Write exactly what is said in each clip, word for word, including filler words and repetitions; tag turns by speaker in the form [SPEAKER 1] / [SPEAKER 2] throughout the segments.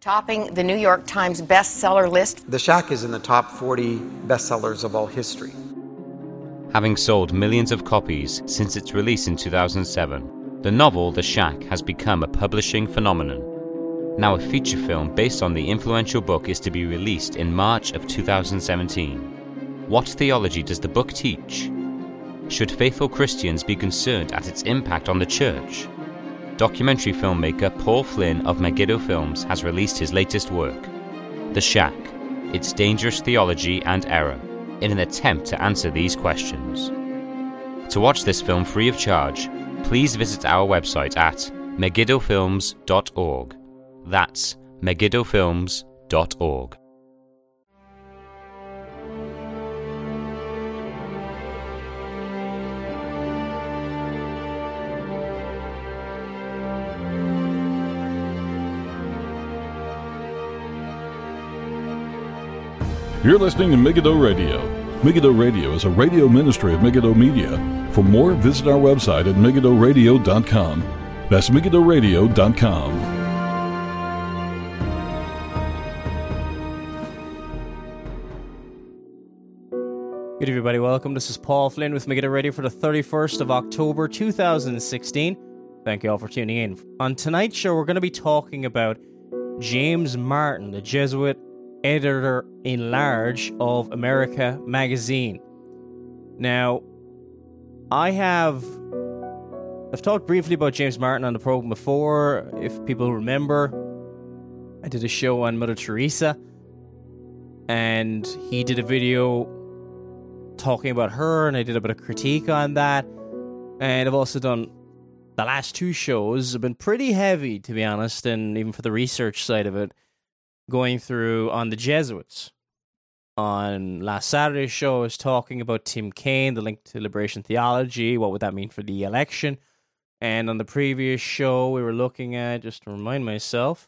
[SPEAKER 1] Topping the New York Times bestseller list.
[SPEAKER 2] The Shack is in the top forty bestsellers of all history.
[SPEAKER 3] Having sold millions of copies since its release in two thousand seven, the novel The Shack has become a publishing phenomenon. Now a feature film based on the influential book is to be released in March of two thousand seventeen. What theology does the book teach? Should faithful Christians be concerned at its impact on the church? Documentary filmmaker Paul Flynn of Megiddo Films has released his latest work, The Shack, Its Dangerous Theology and Error, in an attempt to answer these questions. To watch this film free of charge, please visit our website at megiddo films dot org. That's megiddo films dot org.
[SPEAKER 4] You're listening to Megiddo Radio. Megiddo Radio is a radio ministry of Megiddo Media. For more, visit our website at megiddo radio dot com. That's megiddo radio dot com.
[SPEAKER 5] Good evening, everybody. Welcome. This is Paul Flynn with Megiddo Radio for the thirty-first of October, two thousand sixteen. Thank you all for tuning in. On tonight's show, we're going to be talking about James Martin, the Jesuit editor-in-large of America Magazine. Now, I have... I've talked briefly about James Martin on the program before. If people remember, I did a show on Mother Teresa, and he did a video talking about her, and I did a bit of critique on that. And I've also done... The last two shows have been pretty heavy, to be honest, and even for the research side of it, going through on the Jesuits. On last Saturday's show, I was talking about Tim Kaine, the link to liberation theology, what would that mean for the election. And on the previous show, we were looking at, just to remind myself,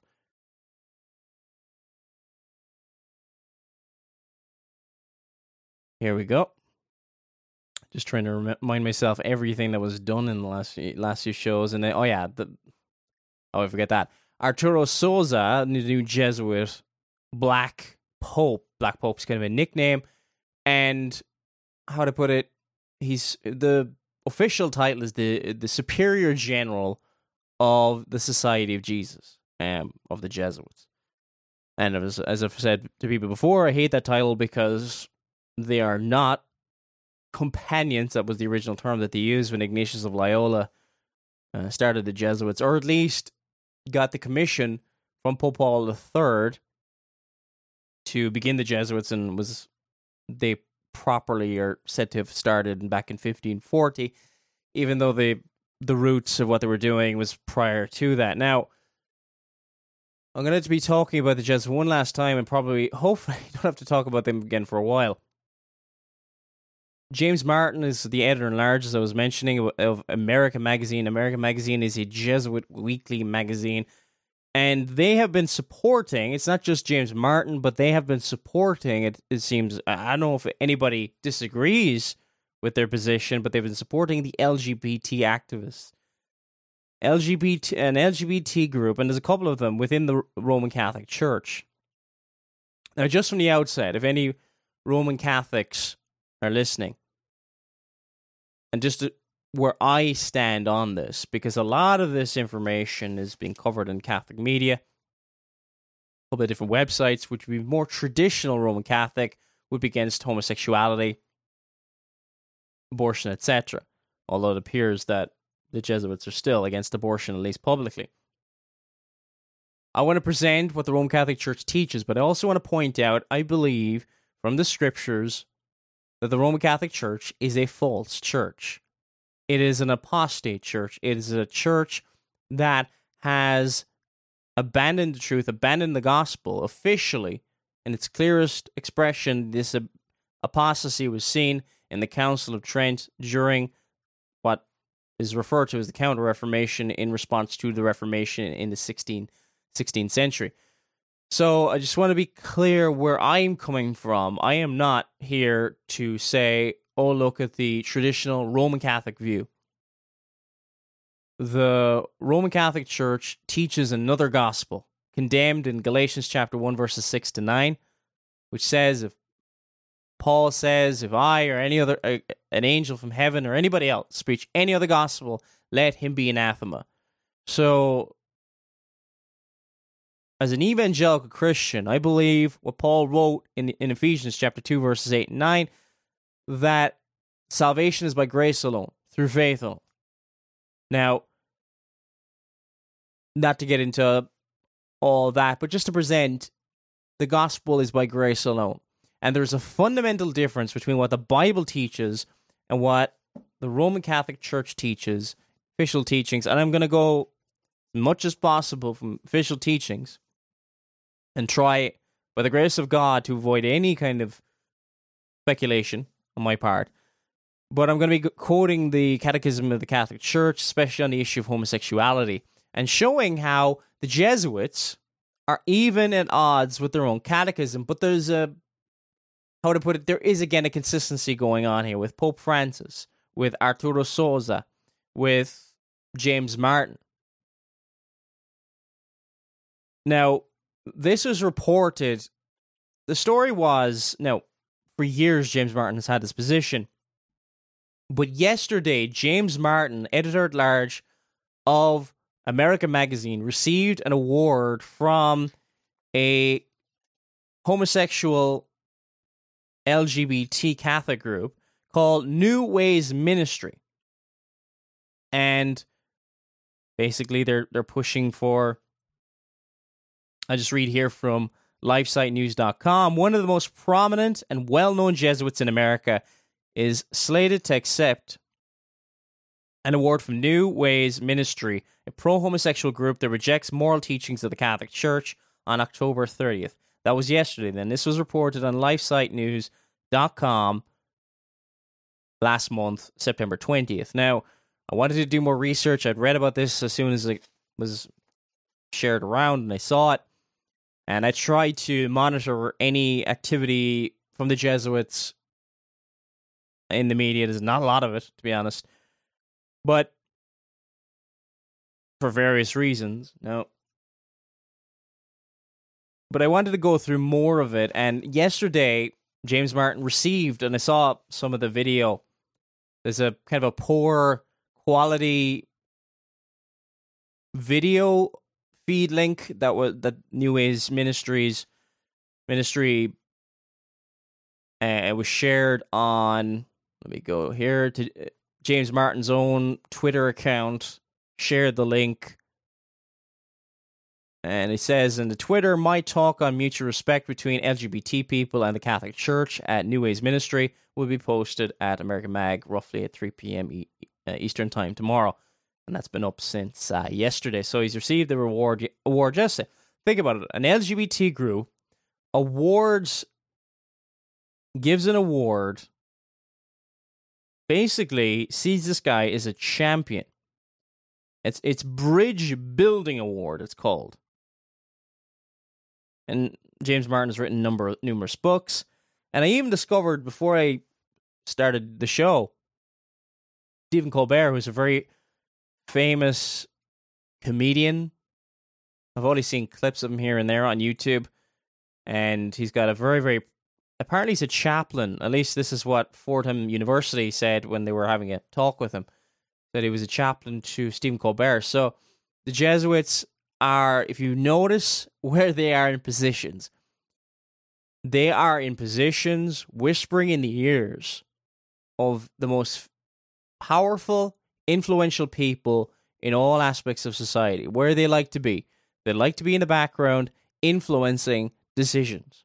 [SPEAKER 5] here we go. Just trying to remind myself everything that was done in the last last few shows. And then, oh yeah, the, oh, I forget that. Arturo Sosa, the new Jesuit Black Pope. Black Pope's kind of a nickname. And how to put it, he's the official title is the the Superior General of the Society of Jesus, um, of the Jesuits. And as, as I've said to people before, I hate that title because they are not companions. That was the original term that they used when Ignatius of Loyola uh, started the Jesuits, or at least got the commission from Pope Paul the Third to begin the Jesuits, and was they properly are said to have started back in fifteen forty, even though they the roots of what they were doing was prior to that. Now, I'm going to be talking about the Jesuits one last time, and probably, hopefully, don't have to talk about them again for a while. James Martin is the editor-in-large, as I was mentioning, of America Magazine. America Magazine is a Jesuit weekly magazine, and they have been supporting, it's not just James Martin, but they have been supporting, it, it seems, I don't know if anybody disagrees with their position, but they've been supporting the L G B T activists. L G B T, an L G B T group, and there's a couple of them within the Roman Catholic Church. Now, just from the outset, if any Roman Catholics are listening, and just to, where I stand on this, because a lot of this information is being covered in Catholic media, a couple of different websites, which would be more traditional Roman Catholic, would be against homosexuality, abortion, et cetera. Although it appears that the Jesuits are still against abortion, at least publicly. I want to present what the Roman Catholic Church teaches, but I also want to point out, I believe, from the scriptures, that the Roman Catholic Church is a false church. It is an apostate church. It is a church that has abandoned the truth, abandoned the gospel officially. In its clearest expression, this apostasy was seen in the Council of Trent during what is referred to as the Counter-Reformation in response to the Reformation in the sixteenth century. So I just want to be clear where I'm coming from. I am not here to say, oh, look at the traditional Roman Catholic view. The Roman Catholic Church teaches another gospel, condemned in Galatians chapter one, verses six to nine, which says, if Paul says, if I or any other, uh, an angel from heaven or anybody else preach any other gospel, let him be anathema. So, as an evangelical Christian, I believe what Paul wrote in, in Ephesians chapter two, verses eight and nine, that salvation is by grace alone, through faith alone. Now, not to get into all that, but just to present, the gospel is by grace alone. And there's a fundamental difference between what the Bible teaches and what the Roman Catholic Church teaches, official teachings. And I'm going to go as much as possible from official teachings and try, by the grace of God, to avoid any kind of speculation on my part. But I'm going to be quoting the Catechism of the Catholic Church, especially on the issue of homosexuality, and showing how the Jesuits are even at odds with their own catechism. But there's a, how to put it, there is again a consistency going on here with Pope Francis, with Arturo Sosa, with James Martin. Now, this was reported, the story was, now, for years James Martin has had this position, but yesterday James Martin, editor-at-large of America Magazine, received an award from a homosexual L G B T Catholic group called New Ways Ministry. And basically they're they're pushing for, I just read here from lifesite news dot com, one of the most prominent and well-known Jesuits in America is slated to accept an award from New Ways Ministry, a pro-homosexual group that rejects moral teachings of the Catholic Church, on October thirtieth. That was yesterday then. This was reported on lifesite news dot com last month, September twentieth. Now, I wanted to do more research. I'd read about this as soon as it was shared around and I saw it. And I tried to monitor any activity from the Jesuits in the media. There's not a lot of it, to be honest. But for various reasons. No. But I wanted to go through more of it. And yesterday, James Martin received, and I saw some of the video, there's a kind of a poor quality video feed link that was that New Ways Ministries ministry uh, was shared on, let me go here to James Martin's own Twitter account, shared the link, and it says in the Twitter, my talk on mutual respect between L G B T people and the Catholic Church at New Ways Ministry will be posted at American Mag roughly at three p.m. E- uh, Eastern Time tomorrow. And that's been up since uh, yesterday. So he's received the reward award yesterday. Think about it. An L G B T group awards, gives an award, basically sees this guy as a champion. It's it's Bridge Building Award, it's called. And James Martin has written number numerous books. And I even discovered, before I started the show, Stephen Colbert, who's a very famous comedian. I've only seen clips of him here and there on YouTube. And he's got a very, very... Apparently he's a chaplain. At least this is what Fordham University said when they were having a talk with him. That he was a chaplain to Stephen Colbert. So the Jesuits are, if you notice where they are in positions, they are in positions whispering in the ears of the most powerful, influential people in all aspects of society. Where they like to be. They like to be in the background, influencing decisions.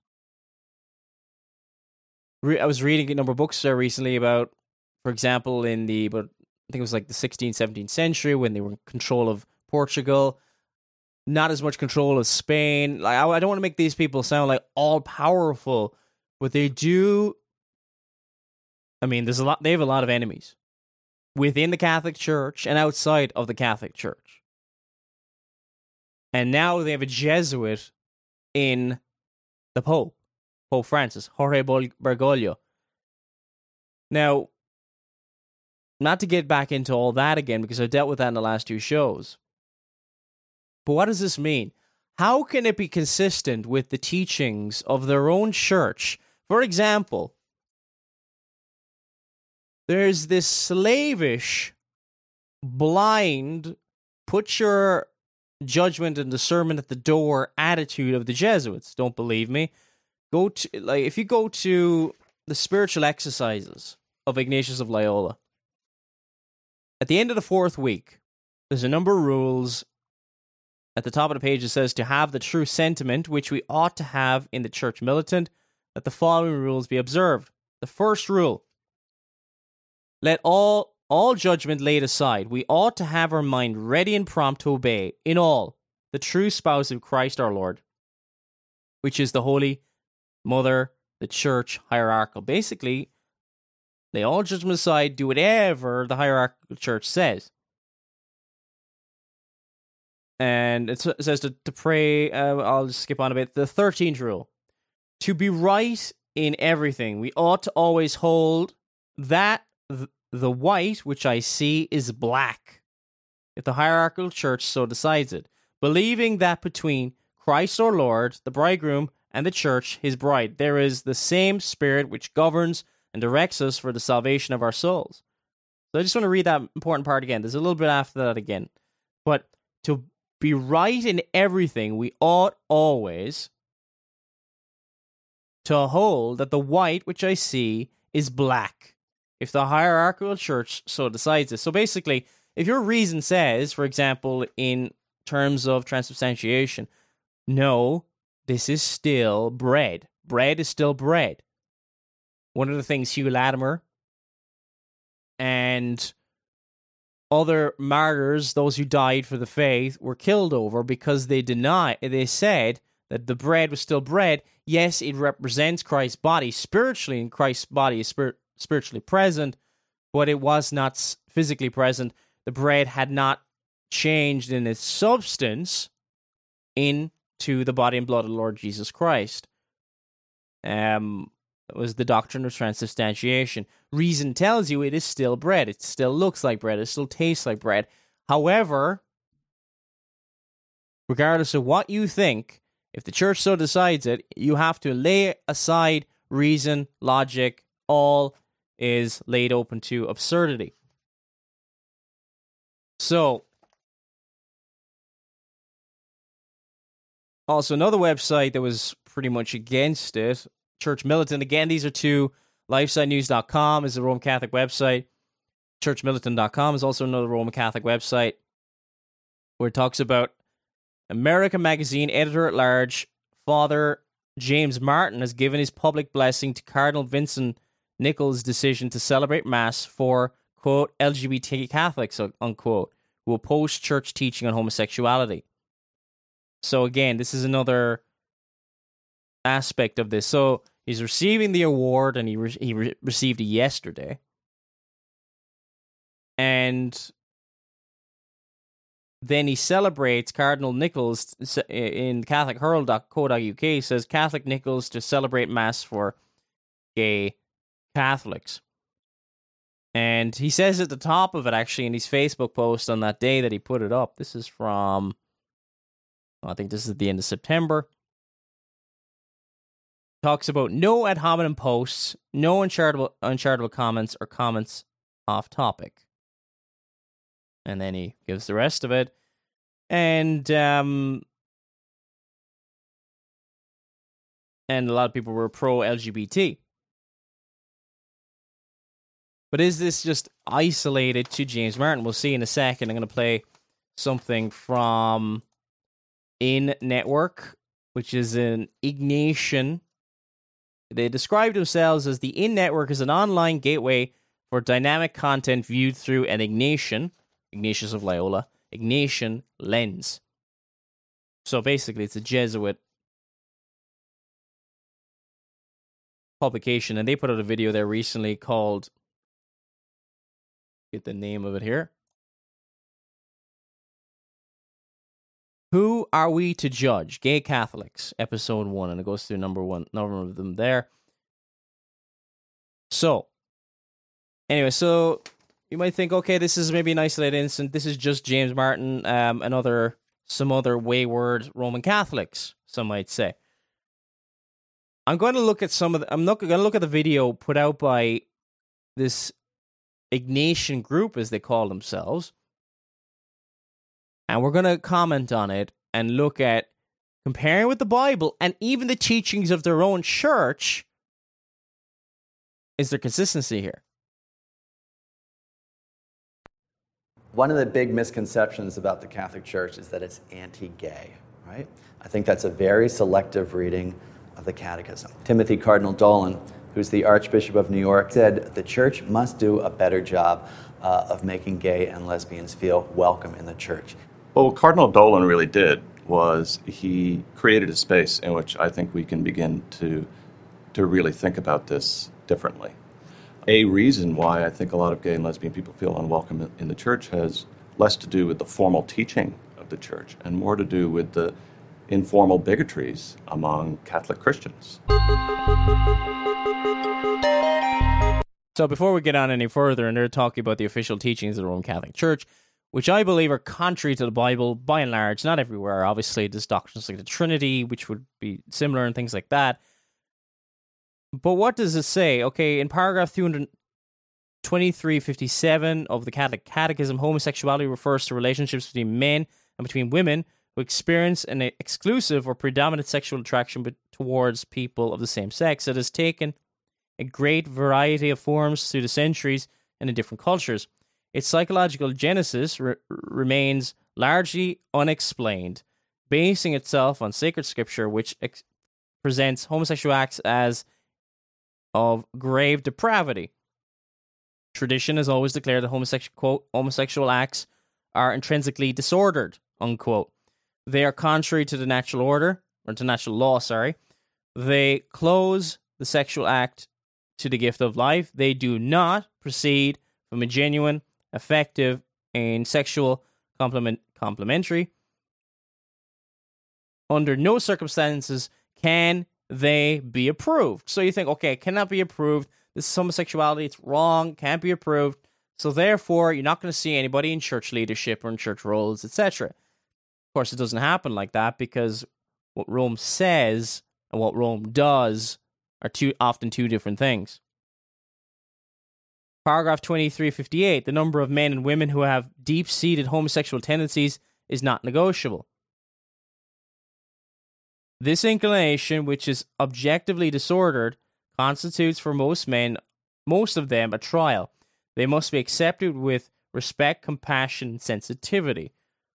[SPEAKER 5] Re- I was reading a number of books there recently about, for example, in the, but I think it was like the sixteenth, seventeenth century when they were in control of Portugal. Not as much control as Spain. Like, I, I don't want to make these people sound like all powerful, but they do. I mean, there's a lot. They have a lot of enemies within the Catholic Church and outside of the Catholic Church. And now they have a Jesuit in the Pope, Pope Francis, Jorge Bergoglio. Now, not to get back into all that again, because I dealt with that in the last two shows. But what does this mean? how can it be consistent with the teachings of their own church? For example, there's this slavish, blind, put your judgment and discernment at the door attitude of the Jesuits. Don't believe me? Go to, like, if you go to the spiritual exercises of Ignatius of Loyola, at the end of the fourth week, there's a number of rules. At the top of the page, it says to have the true sentiment, which we ought to have in the church militant, that the following rules be observed. The first rule, let all all judgment laid aside. We ought to have our mind ready and prompt to obey, in all, the true spouse of Christ our Lord, which is the Holy Mother, the Church, hierarchical. Basically, lay all judgment aside, do whatever the hierarchical church says. And it says to, to pray, uh, I'll just skip on a bit, the thirteenth rule. To be right in everything, we ought to always hold that th- the white which I see is black, if the hierarchical church so decides it, believing that between Christ our Lord, the bridegroom, and the church, his bride, there is the same spirit which governs and directs us for the salvation of our souls. So I just want to read that important part again. There's a little bit after that again. But to be right in everything, we ought always to hold that the white which I see is black, if the hierarchical church so decides it. So basically, if your reason says, for example, in terms of transubstantiation, no, this is still bread. Bread is still bread. One of the things Hugh Latimer and other martyrs, those who died for the faith, were killed over because they denied, they said that the bread was still bread. Yes, it represents Christ's body spiritually, and Christ's body is spir- spiritually present, but it was not physically present. The bread had not changed in its substance into the body and blood of the Lord Jesus Christ. Um, it was the doctrine of transubstantiation. Reason tells you it is still bread. It still looks like bread. It still tastes like bread. However, regardless of what you think, if the church so decides it, you have to lay aside reason, logic. All is laid open to absurdity. So, also another website that was pretty much against it, Church Militant. Again, these are two. lifeside news dot com is a Roman Catholic website. church militant dot com is also another Roman Catholic website where it talks about America Magazine editor-at-large Father James Martin has given his public blessing to Cardinal Vincent Nichols' decision to celebrate Mass for, quote, L G B T Catholics, unquote, who oppose church teaching on homosexuality. So again, this is another aspect of this. So he's receiving the award, and he re- he re- received it yesterday. And then he celebrates Cardinal Nichols in catholic herald dot co dot U K, says Catholic Nichols to celebrate Mass for gay Catholics. And he says at the top of it, actually, in his Facebook post on that day that he put it up, this is from, I think this is at the end of September, talks about no ad hominem posts, no uncharitable, uncharitable comments or comments off topic. And then he gives the rest of it. And um, and a lot of people were pro-L G B T. But is this just isolated to James Martin? We'll see in a second. I'm going to play something from In Network, which is an Ignatian. They describe themselves as the In Network is an online gateway for dynamic content viewed through an Ignatian, Ignatius of Loyola, Ignatian lens. So basically, it's a Jesuit publication, and they put out a video there recently called, get the name of it here, Who Are We to Judge? Gay Catholics, episode one, and it goes through number one, number of them there. So, anyway, so you might think, okay, this is maybe an isolated incident. This is just James Martin, um, another some other wayward Roman Catholics, some might say. I'm going to look at some of the, I'm not going to look at the video put out by this Ignatian group, as they call themselves, and we're going to comment on it and look at comparing with the Bible and even the teachings of their own church. Is there consistency here?
[SPEAKER 6] One of the big misconceptions about the Catholic Church is that it's anti-gay, right? I think that's a very selective reading of the Catechism. Timothy Cardinal Dolan, who's the Archbishop of New York, said the Church must do a better job uh, of making gay and lesbians feel welcome in the Church.
[SPEAKER 7] Well, what Cardinal Dolan really did was he created a space in which I think we can begin to to really think about this differently. A reason why I think a lot of gay and lesbian people feel unwelcome in the Church has less to do with the formal teaching of the Church and more to do with the informal bigotries among Catholic Christians.
[SPEAKER 5] So before we get on any further, and they're talking about the official teachings of the Roman Catholic Church, which I believe are contrary to the Bible by and large, not everywhere. Obviously, there's doctrines like the Trinity, which would be similar and things like that. But what does it say? Okay, in paragraph two twenty-three fifty-seven of the Catholic Catechism, homosexuality refers to relationships between men and between women who experience an exclusive or predominant sexual attraction towards people of the same sex. It has taken a great variety of forms through the centuries and in different cultures. Its psychological genesis re- remains largely unexplained, basing itself on sacred scripture, which ex- presents homosexual acts as of grave depravity. Tradition has always declared that homosexual, quote, homosexual acts are intrinsically disordered, unquote. They are contrary to the natural order, or to natural law, sorry. They close the sexual act to the gift of life. They do not proceed from a genuine, effective, and sexual complement, complementary. Under no circumstances can they be approved. So you think, okay, it cannot be approved. This is homosexuality. It's wrong. Can't be approved. So therefore, you're not going to see anybody in church leadership or in church roles, et cetera. Of course, it doesn't happen like that because what Rome says and what Rome does are two often two different things. Paragraph twenty-three fifty-eight, the number of men and women who have deep-seated homosexual tendencies is not negotiable. This inclination, which is objectively disordered, constitutes for most men, most of them, a trial. They must be accepted with respect, compassion, and sensitivity.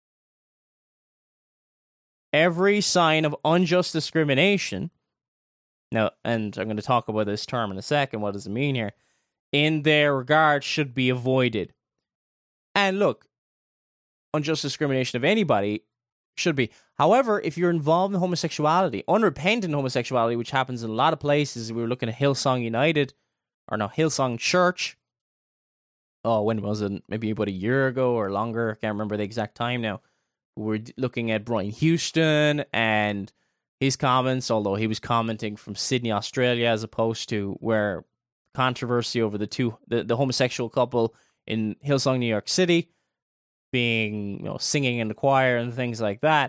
[SPEAKER 5] Every sign of unjust discrimination, now, and I'm going to talk about this term in a second, what does it mean here, in their regard should be avoided. And look, unjust discrimination of anybody should be. However, if you're involved in homosexuality, unrepentant homosexuality, which happens in a lot of places, we were looking at Hillsong United, or no, Hillsong Church. Oh, when was it? Maybe about a year ago or longer. I can't remember the exact time now. We're looking at Brian Houston and his comments, although he was commenting from Sydney, Australia, as opposed to where controversy over the two, the, the homosexual couple in Hillsong, New York City, being, you know, singing in the choir and things like that.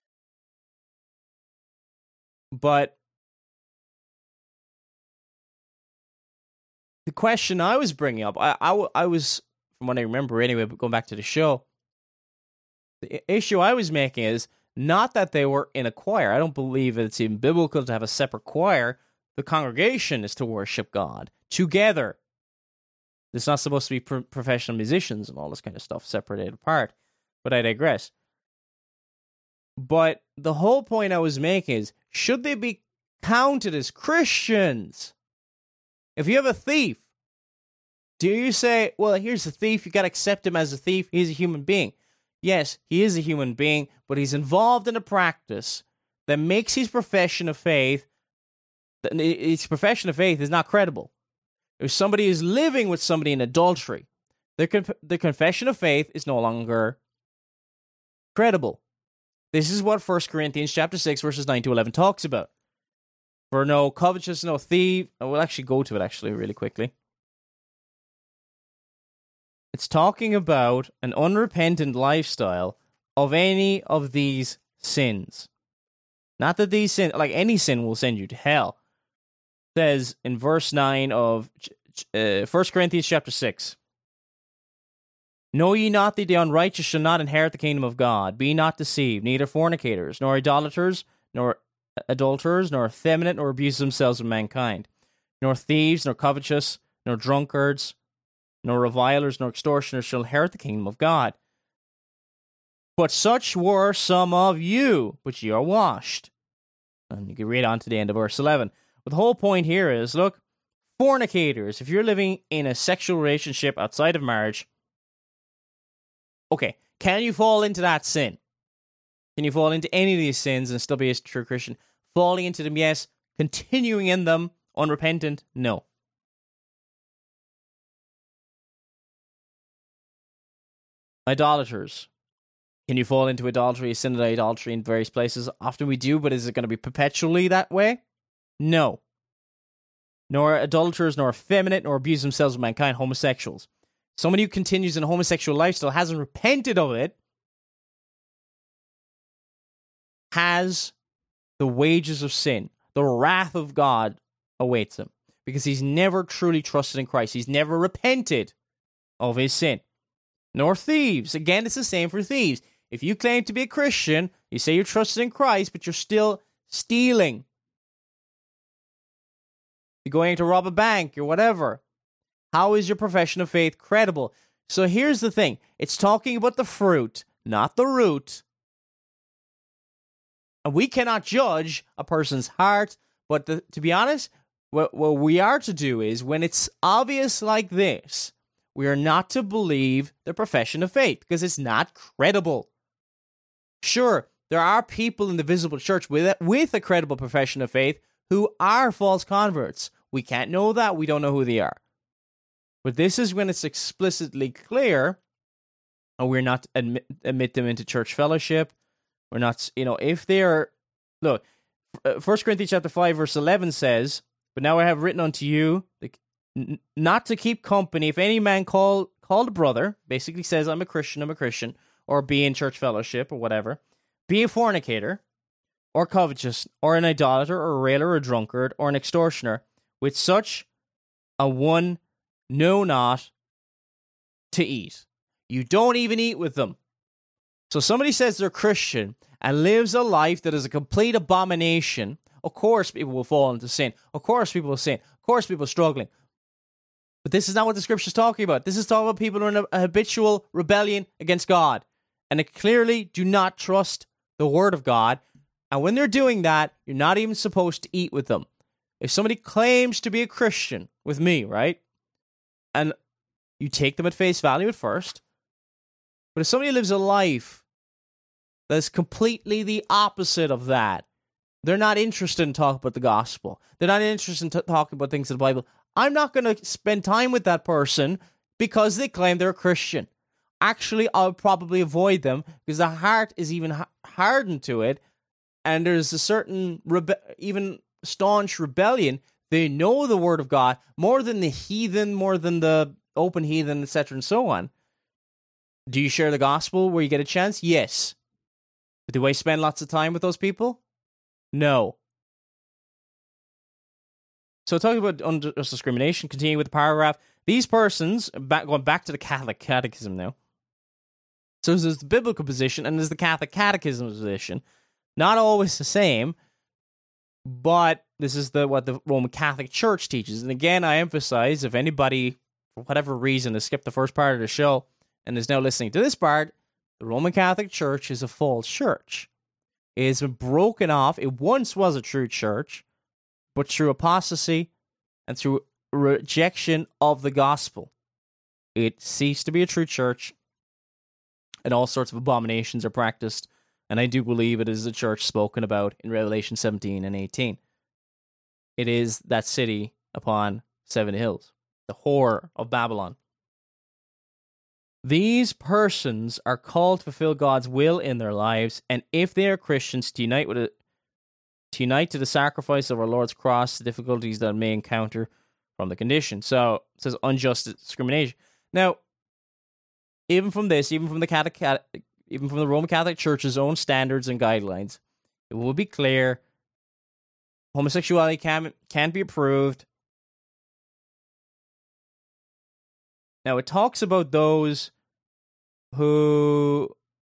[SPEAKER 5] But the question I was bringing up, I, I, I was, from what I remember anyway, but going back to the show, the issue I was making is not that they were in a choir. I don't believe it's even biblical to have a separate choir. The congregation is to worship God together. It's not supposed to be pro- professional musicians and all this kind of stuff separated apart. But I digress. But the whole point I was making is, should they be counted as Christians? If you have a thief, do you say, well, here's a thief, you got to accept him as a thief, he's a human being? Yes, he is a human being, but he's involved in a practice that makes his profession of faith, his profession of faith is not credible. If somebody is living with somebody in adultery, their, conf- their confession of faith is no longer credible. This is what First Corinthians chapter six, verses nine to eleven talks about. For no covetous, no thief. I will actually go to it actually really quickly. It's talking about an unrepentant lifestyle of any of these sins. Not that these sins, like any sin will send you to hell. It says in verse nine of uh, First Corinthians chapter six. Know ye not that the unrighteous shall not inherit the kingdom of God? Be not deceived, neither fornicators, nor idolaters, nor adulterers, nor effeminate, nor abuse themselves of mankind, nor thieves, nor covetous, nor drunkards, nor revilers, nor extortioners shall inherit the kingdom of God. But such were some of you, but ye are washed. And you can read on to the end of verse eleven. But the whole point here is, look, fornicators, if you're living in a sexual relationship outside of marriage, okay, can you fall into that sin? Can you fall into any of these sins and still be a true Christian? Falling into them, yes. Continuing in them, unrepentant, no. Idolaters. Can you fall into adultery, sin of idolatry in various places? Often we do, but is it going to be perpetually that way? No. Nor adulterers, nor effeminate, nor abuse themselves of mankind, homosexuals. Somebody who continues in a homosexual lifestyle, hasn't repented of it, has the wages of sin. The wrath of God awaits him because he's never truly trusted in Christ. He's never repented of his sin. Nor thieves. Again, it's the same for thieves. If you claim to be a Christian, you say you're trusted in Christ, but you're still stealing. You're going to rob a bank or whatever. How is your profession of faith credible? So here's the thing. It's talking about the fruit, not the root. And we cannot judge a person's heart, but the, to be honest, what, what we are to do is, when it's obvious like this, we are not to believe the profession of faith, because it's not credible. Sure, there are people in the visible church with a, with a credible profession of faith who are false converts. We can't know that. We don't know who they are. But this is when it's explicitly clear, and we're not to admit, admit them into church fellowship. We're not, you know, if they're, look, First Corinthians chapter five, verse eleven says, but now I have written unto you, n- not to keep company, if any man call, called a brother, basically says, I'm a Christian, I'm a Christian, or be in church fellowship, or whatever, be a fornicator, or covetous, or an idolater, or a railer, or a drunkard, or an extortioner, with such a one know not to eat. You don't even eat with them. So somebody says they're Christian and lives a life that is a complete abomination. Of course people will fall into sin. Of course people will sin. Of course people are struggling. But this is not what the scripture is talking about. This is talking about people who are in a, a habitual rebellion against God. And they clearly do not trust the word of God. And when they're doing that, you're not even supposed to eat with them. If somebody claims to be a Christian with me, right? And you take them at face value at first. But if somebody lives a life that's completely the opposite of that, they're not interested in talking about the gospel. They're not interested in t- talking about things in the Bible. I'm not going to spend time with that person because they claim they're a Christian. Actually, I'll probably avoid them because the heart is even ha- hardened to it, and there's a certain rebe- even staunch rebellion. They know the word of God more than the heathen, more than the open heathen, et cetera, and so on. Do you share the gospel where you get a chance? Yes. But do I spend lots of time with those people? No. So talking about unjust discrimination, continuing with the paragraph, these persons, back, going back to the Catholic Catechism now. So there's the biblical position and there's the Catholic Catechism position. Not always the same, but this is the what the Roman Catholic Church teaches. And again, I emphasize, if anybody, for whatever reason, has skipped the first part of the show and is now listening to this part, the Roman Catholic Church is a false church. It has been broken off. It once was a true church, but through apostasy and through rejection of the gospel, it ceased to be a true church, and all sorts of abominations are practiced. And I do believe it is the church spoken about in Revelation seventeen and eighteen. It is that city upon seven hills, the whore of Babylon. These persons are called to fulfill God's will in their lives, and if they are Christians, to unite with it, to unite to the sacrifice of our Lord's cross, the difficulties that may encounter from the condition. So it says unjust discrimination. Now, even from this, even from the Catech- even from the Roman Catholic Church's own standards and guidelines, it will be clear homosexuality can, can't be approved. Now, it talks about those who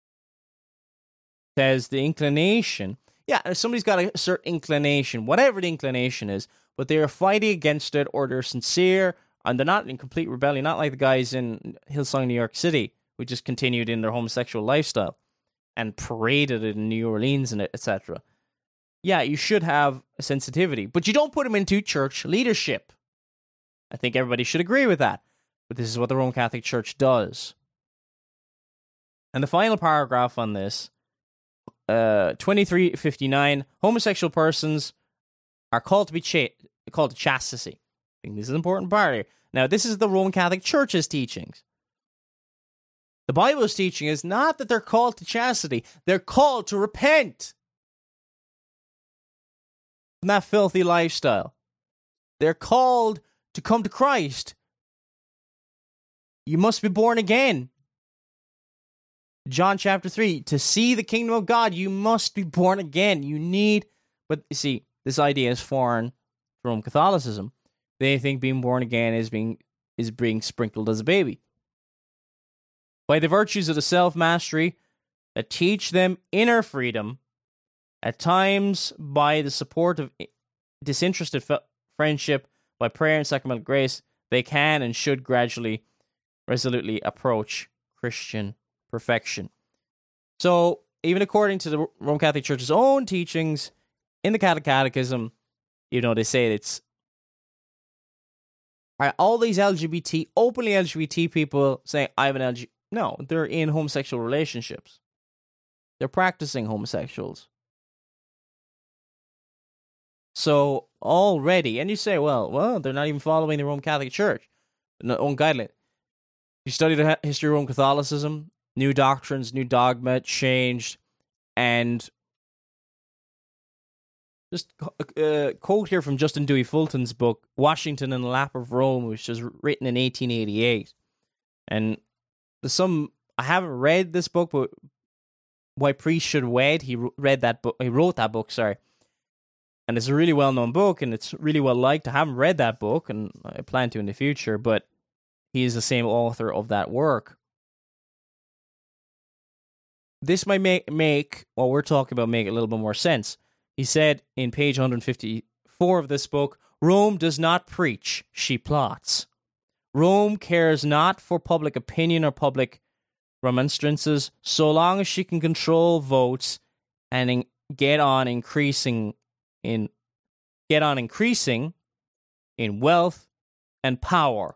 [SPEAKER 5] says the inclination. Yeah, somebody's got a certain inclination, whatever the inclination is, but they're fighting against it, or they're sincere, and they're not in complete rebellion, not like the guys in Hillsong, New York City, who just continued in their homosexual lifestyle and paraded it in New Orleans and et cetera. Yeah, you should have a sensitivity, but you don't put them into church leadership. I think everybody should agree with that, but this is what the Roman Catholic Church does. And the final paragraph on this, uh, twenty-three fifty-nine, homosexual persons are called to be cha- called to chastity. I think this is an important part here. Now, this is the Roman Catholic Church's teachings. The Bible's teaching is not that they're called to chastity. They're called to repent from that filthy lifestyle. They're called to come to Christ. You must be born again. John chapter three, to see the kingdom of God, you must be born again. You need, but you see, this idea is foreign to Roman Catholicism. They think being born again is being is being sprinkled as a baby. By the virtues of the self-mastery that teach them inner freedom, at times by the support of disinterested f- friendship, by prayer and sacramental grace, they can and should gradually, resolutely approach Christian perfection. So, even according to the Roman Catholic Church's own teachings in the Catholic Catechism, you know, they say it's are all these L G B T, openly L G B T people saying, I have an L G B T. No, they're in homosexual relationships. They're practicing homosexuals. So, already, and you say, well, well, they're not even following the Roman Catholic Church, their own guideline. You study the history of Roman Catholicism, new doctrines, new dogma changed, and just a uh, quote here from Justin Dewey Fulton's book, Washington and the Lap of Rome, which was written in eighteen eighty-eight. And there's some, I haven't read this book, but Why Priests Should Wed, he read that book, he wrote that book, sorry. And it's a really well-known book, and it's really well-liked. I haven't read that book, and I plan to in the future, but he is the same author of that work. This might make, make what we're talking about make a little bit more sense. He said in page one fifty-four of this book, Rome does not preach, she plots. Rome cares not for public opinion or public remonstrances, so long as she can control votes and in, get on increasing in get on increasing in wealth and power.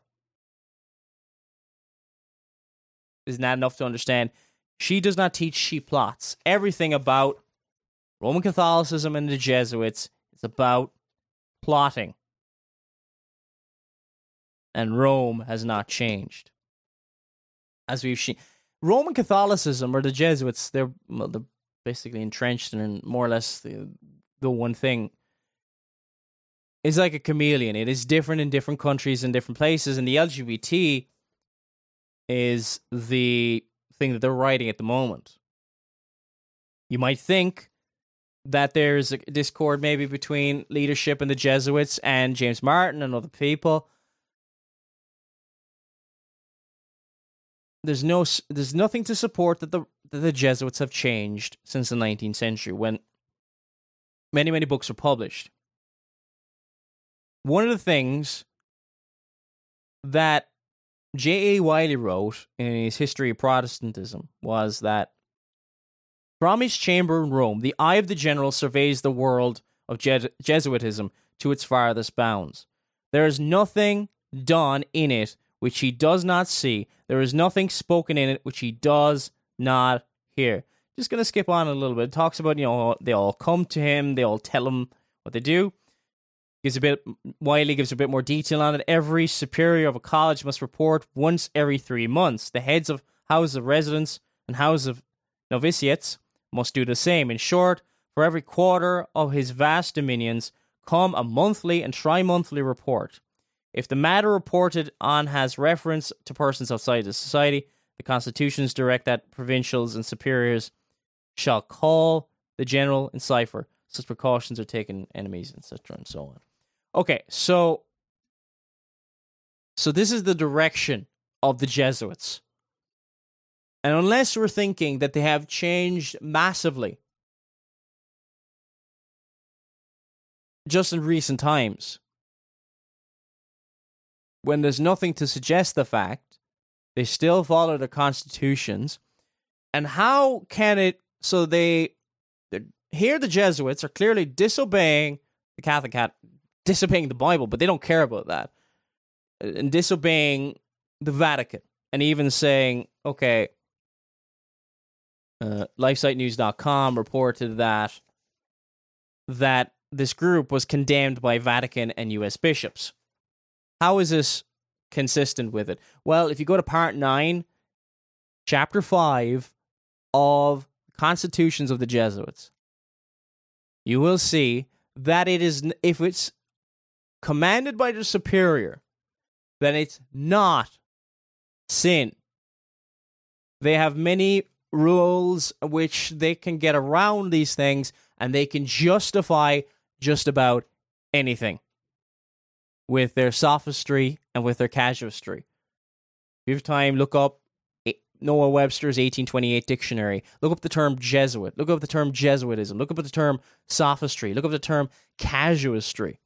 [SPEAKER 5] Isn't that enough to understand? She does not teach, she plots. Everything about Roman Catholicism and the Jesuits is about plotting. And Rome has not changed. As we've seen, Roman Catholicism or the Jesuits, they're, well, they're basically entrenched in more or less the, the one thing. It's like a chameleon. It is different in different countries and different places. And the L G B T is the thing that they're writing at the moment. You might think that there's a discord maybe between leadership and the Jesuits and James Martin and other people. There's no, there's nothing to support that the that the Jesuits have changed since the nineteenth century when many, many books were published. One of the things that J A. Wiley wrote in his History of Protestantism was that from his chamber in Rome, the eye of the general surveys the world of Je- Jesuitism to its farthest bounds. There is nothing done in it which he does not see. There is nothing spoken in it which he does not hear. Just going to skip on a little bit. It talks about, you know, they all come to him, they all tell him what they do. Gives a bit, Wiley gives a bit more detail on it. Every superior of a college must report once every three months. The heads of houses of residence and houses of novitiates must do the same. In short, for every quarter of his vast dominions, come a monthly and tri-monthly report. If the matter reported on has reference to persons outside the society, The constitutions direct that provincials and superiors shall call the general in cipher. Such precautions are taken, enemies, et cetera, and so on. Okay, so so this is the direction of the Jesuits. And unless we're thinking that they have changed massively just in recent times, when there's nothing to suggest the fact, they still follow the constitutions. And how can it, so they, here the Jesuits are clearly disobeying the Catholic, disobeying the Bible, but they don't care about that, and disobeying the Vatican, and even saying, okay, uh, LifeSite News dot com reported that that this group was condemned by Vatican and U S bishops. How is this consistent with it? Well, if you go to part nine, chapter five of Constitutions of the Jesuits, you will see that it is, if it's commanded by the superior, then it's not sin. They have many rules which they can get around these things, and they can justify just about anything with their sophistry and with their casuistry. If you have time, look up Noah Webster's eighteen twenty-eight dictionary. Look up the term Jesuit. Look up the term Jesuitism. Look up the term sophistry. Look up the term casuistry.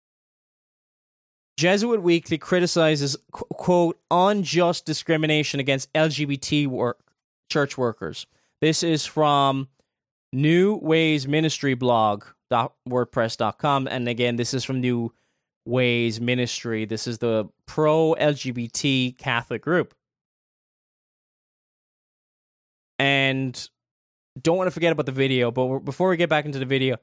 [SPEAKER 5] Jesuit Weekly criticizes, quote, unjust discrimination against L G B T work, church workers. This is from New Ways Ministry blog, wordpress dot com. And again, this is from New Ways Ministry. This is the pro-L G B T Catholic group. And don't want to forget about the video, but before we get back into the video,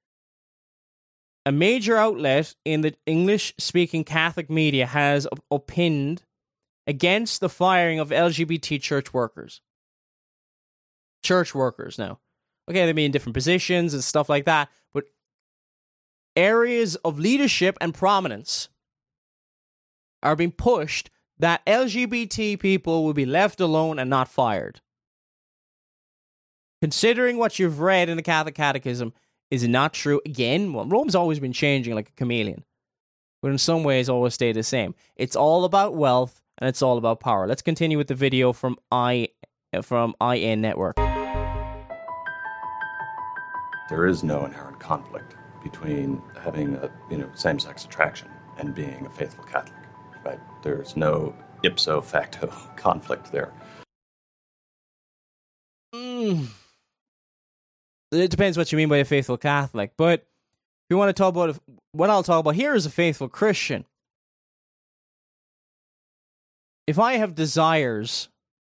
[SPEAKER 5] a major outlet in the English-speaking Catholic media has opined against the firing of L G B T church workers. Church workers now. Okay, they may be in different positions and stuff like that, but areas of leadership and prominence are being pushed that L G B T people will be left alone and not fired. Considering what you've read in the Catholic Catechism, is it not true? Again, well, Rome's always been changing like a chameleon, but in some ways always stayed the same. It's all about wealth and it's all about power. Let's continue with the video from I from I N Network.
[SPEAKER 7] There is no inherent conflict between having a you know same-sex attraction and being a faithful Catholic. Right? There's no ipso facto conflict there.
[SPEAKER 5] Mm. It depends what you mean by a faithful Catholic, but if you want to talk about what I'll talk about here is a faithful Christian. If I have desires,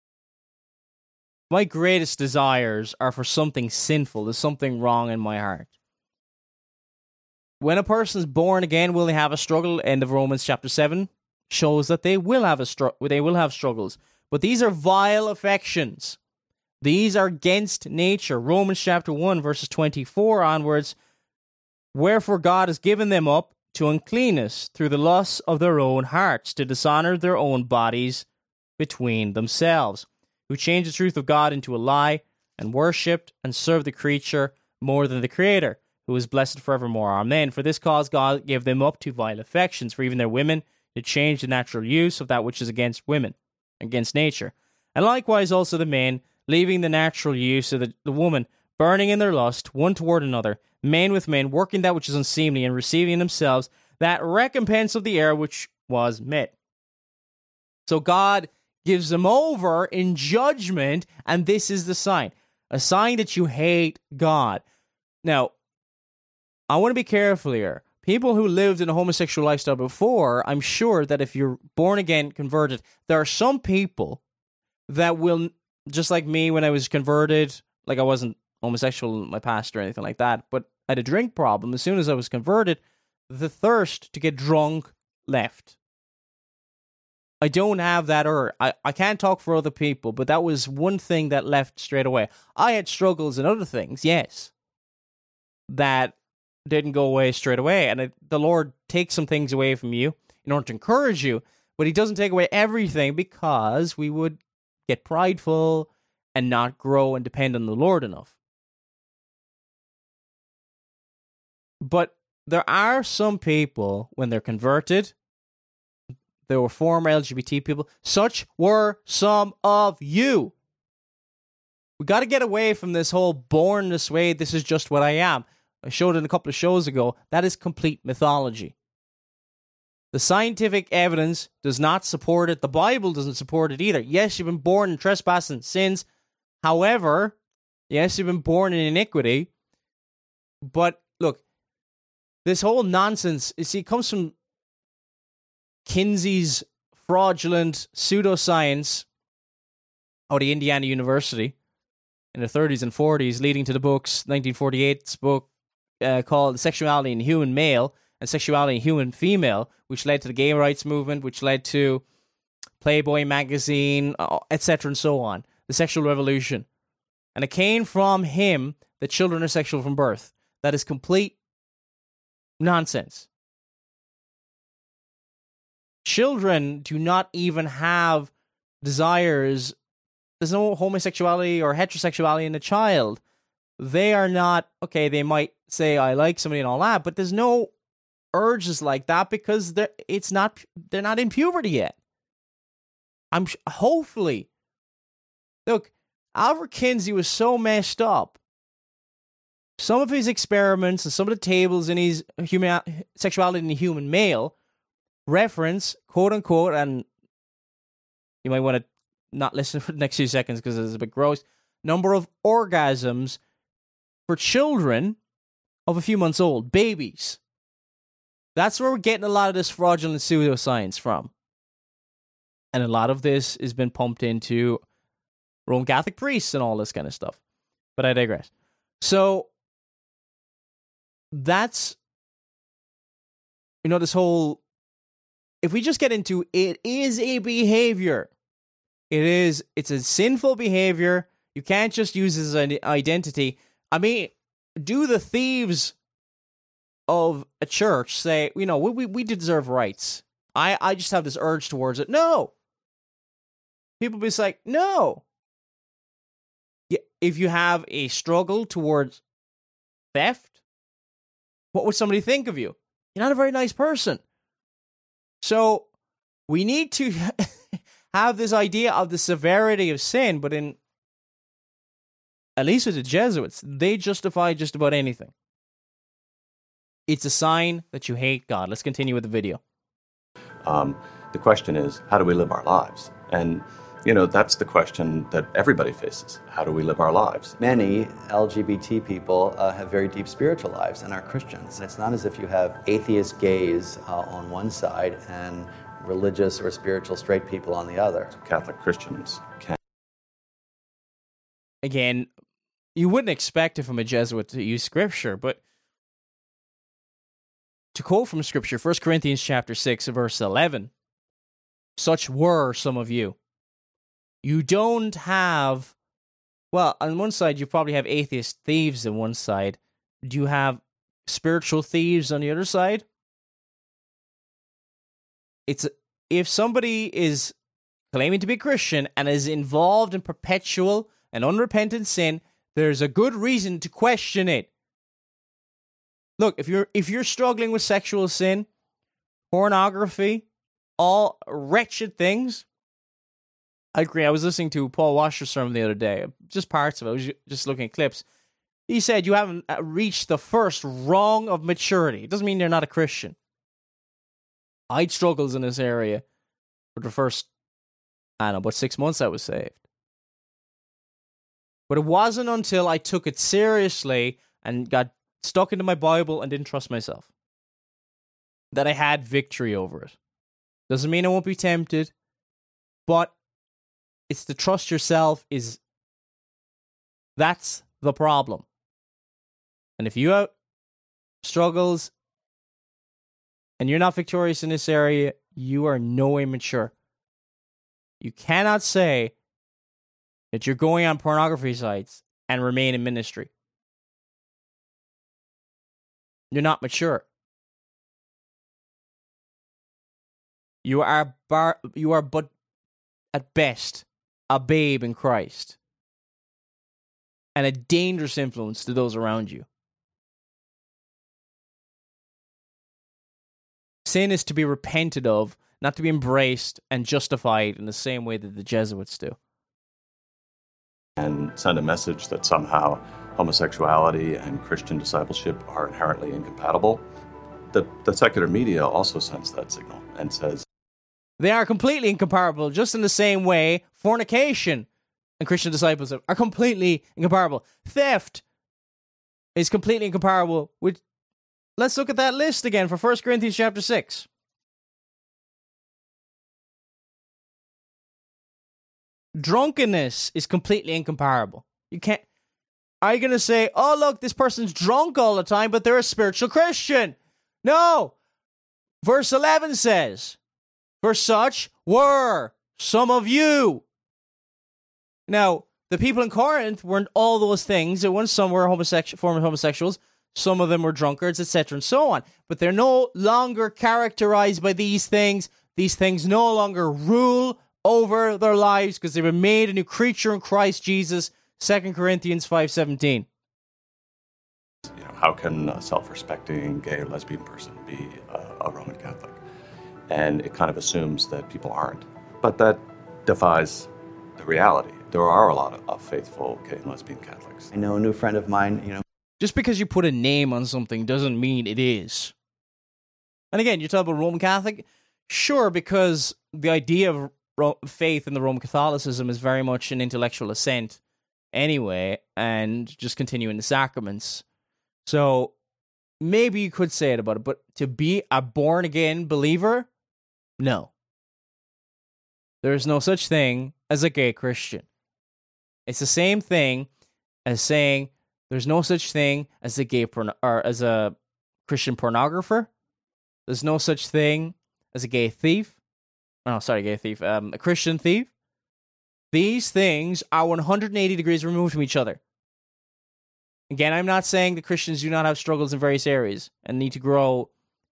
[SPEAKER 5] my greatest desires are for something sinful. There's something wrong in my heart. When a person's born again, will they have a struggle? End of Romans chapter seven shows that they will have a str- they will have struggles, but these are vile affections. These are against nature. Romans chapter one, verses twenty-four onwards. Wherefore God has given them up to uncleanness through the lusts of their own hearts, to dishonor their own bodies between themselves, who changed the truth of God into a lie, and worshipped and served the creature more than the Creator, who is blessed forevermore. Amen. For this cause God gave them up to vile affections, for even their women did change the natural use of that which is against women, against nature. And likewise also the men, leaving the natural use of the, the woman, burning in their lust, one toward another, men with men, working that which is unseemly, and receiving in themselves that recompense of the error which was met. So God gives them over in judgment, and this is the sign. A sign that you hate God. Now, I want to be careful here. People who lived in a homosexual lifestyle before, I'm sure that if you're born again, converted, there are some people that will, just like me when I was converted, like I wasn't homosexual in my past or anything like that, but I had a drink problem. As soon as I was converted, the thirst to get drunk left. I don't have that urge. I, I can't talk for other people, but that was one thing that left straight away. I had struggles and other things, yes, that didn't go away straight away. And it, the Lord takes some things away from you in order to encourage you, but He doesn't take away everything, because we would get prideful and not grow and depend on the Lord enough. But there are some people, when they're converted, they were former L G B T people. Such were some of you. We got to get away from this whole born this way, this is just what I am. I showed it a couple of shows ago. That is complete mythology. The scientific evidence does not support it. The Bible doesn't support it either. Yes, you've been born in trespass and sins. However, yes, you've been born in iniquity. But look, this whole nonsense, you see, it comes from Kinsey's fraudulent pseudoscience out of Indiana University in the thirties and forties, leading to the books, nineteen forty-eight's book uh, called Sexuality in Human Male and Sexuality in Human Female, which led to the gay rights movement, which led to Playboy magazine, et cetera, and so on. The sexual revolution. And it came from him that children are sexual from birth. That is complete nonsense. Children do not even have desires. There's no homosexuality or heterosexuality in a child. They are not, okay, they might say, I like somebody and all that, but there's no urges like that because they're, it's not, they're not in puberty yet. I'm hopefully, look, Albert Kinsey was so messed up. Some of his experiments and some of the tables in his human sexuality in the human male reference, quote unquote, and you might want to not listen for the next few seconds because it's a bit gross, number of orgasms for children of a few months old, babies. That's where we're getting a lot of this fraudulent pseudoscience from. And a lot of this has been pumped into Roman Catholic priests and all this kind of stuff. But I digress. So, that's, you know, this whole, if we just get into it is a behavior. It is, it's a sinful behavior. You can't just use it as an identity. I mean, do the thieves of a church say, you know, we we, we deserve rights? I, I just have this urge towards it. No. People be like, no. If you have a struggle towards theft, what would somebody think of you? You're not a very nice person. So we need to have this idea of the severity of sin, but in, at least with the Jesuits, they justify just about anything. It's a sign that you hate God. Let's continue with the video.
[SPEAKER 7] Um, the question is, how do we live our lives? And, you know, that's the question that everybody faces. How do we live our lives?
[SPEAKER 6] Many L G B T people uh, have very deep spiritual lives and are Christians. It's not as if you have atheist gays uh, on one side and religious or spiritual straight people on the other.
[SPEAKER 7] Catholic Christians can.
[SPEAKER 5] Again, you wouldn't expect it from a Jesuit to use scripture, but to quote from scripture, First Corinthians chapter six, verse eleven, such were some of you. You don't have, well, on one side, you probably have atheist thieves on one side. Do you have spiritual thieves on the other side? It's, if somebody is claiming to be Christian and is involved in perpetual and unrepentant sin, there's a good reason to question it. Look, if you're if you're struggling with sexual sin, pornography, all wretched things, I agree. I was listening to Paul Washer's sermon the other day, just parts of it. I was just looking at clips. He said you haven't reached the first rung of maturity. It doesn't mean you're not a Christian. I had struggles in this area for the first, I don't know, about six months I was saved. But it wasn't until I took it seriously and got stuck into my Bible and didn't trust myself that I had victory over it. Doesn't mean I won't be tempted, but it's the trust yourself is, that's the problem. And if you have struggles and you're not victorious in this area, you are no way mature. You cannot say that you're going on pornography sites and remain in ministry. You're not mature. You are bar, you are but at best a babe in Christ and a dangerous influence to those around you. Sin is to be repented of, not to be embraced and justified in the same way that the Jesuits do.
[SPEAKER 7] And send a message that somehow homosexuality and Christian discipleship are inherently incompatible. The, the secular media also sends that signal and says
[SPEAKER 5] they are completely incomparable, just in the same way fornication and Christian discipleship are completely incomparable. Theft is completely incomparable with... Let's look at that list again for First Corinthians chapter six. Drunkenness is completely incomparable. You can't... Are you going to say, oh, look, this person's drunk all the time, but they're a spiritual Christian? No! Verse eleven says, for such were some of you. Now, the people in Corinth weren't all those things. There weren't some were homosexual, former homosexuals. Some of them were drunkards, et cetera, and so on. But they're no longer characterized by these things. These things no longer rule over their lives because they were made a new creature in Christ Jesus. Second Corinthians five seventeen.
[SPEAKER 7] You know, how can a self-respecting gay or lesbian person be a, a Roman Catholic? And it kind of assumes that people aren't. But that defies the reality. There are a lot of, of faithful gay and lesbian Catholics.
[SPEAKER 6] I know a new friend of mine, you know.
[SPEAKER 5] Just because you put a name on something doesn't mean it is. And again, you're talking about Roman Catholic? Sure, because the idea of Ro- faith in the Roman Catholicism is very much an intellectual assent anyway, and just continuing the sacraments. So maybe you could say it about it, but to be a born-again believer? No. There is no such thing as a gay Christian. It's the same thing as saying there's no such thing as a gay porn- or as a Christian pornographer. There's no such thing as a gay thief. Oh, sorry, gay thief. Um, a Christian thief. These things are one hundred eighty degrees removed from each other. Again, I'm not saying that Christians do not have struggles in various areas and need to grow,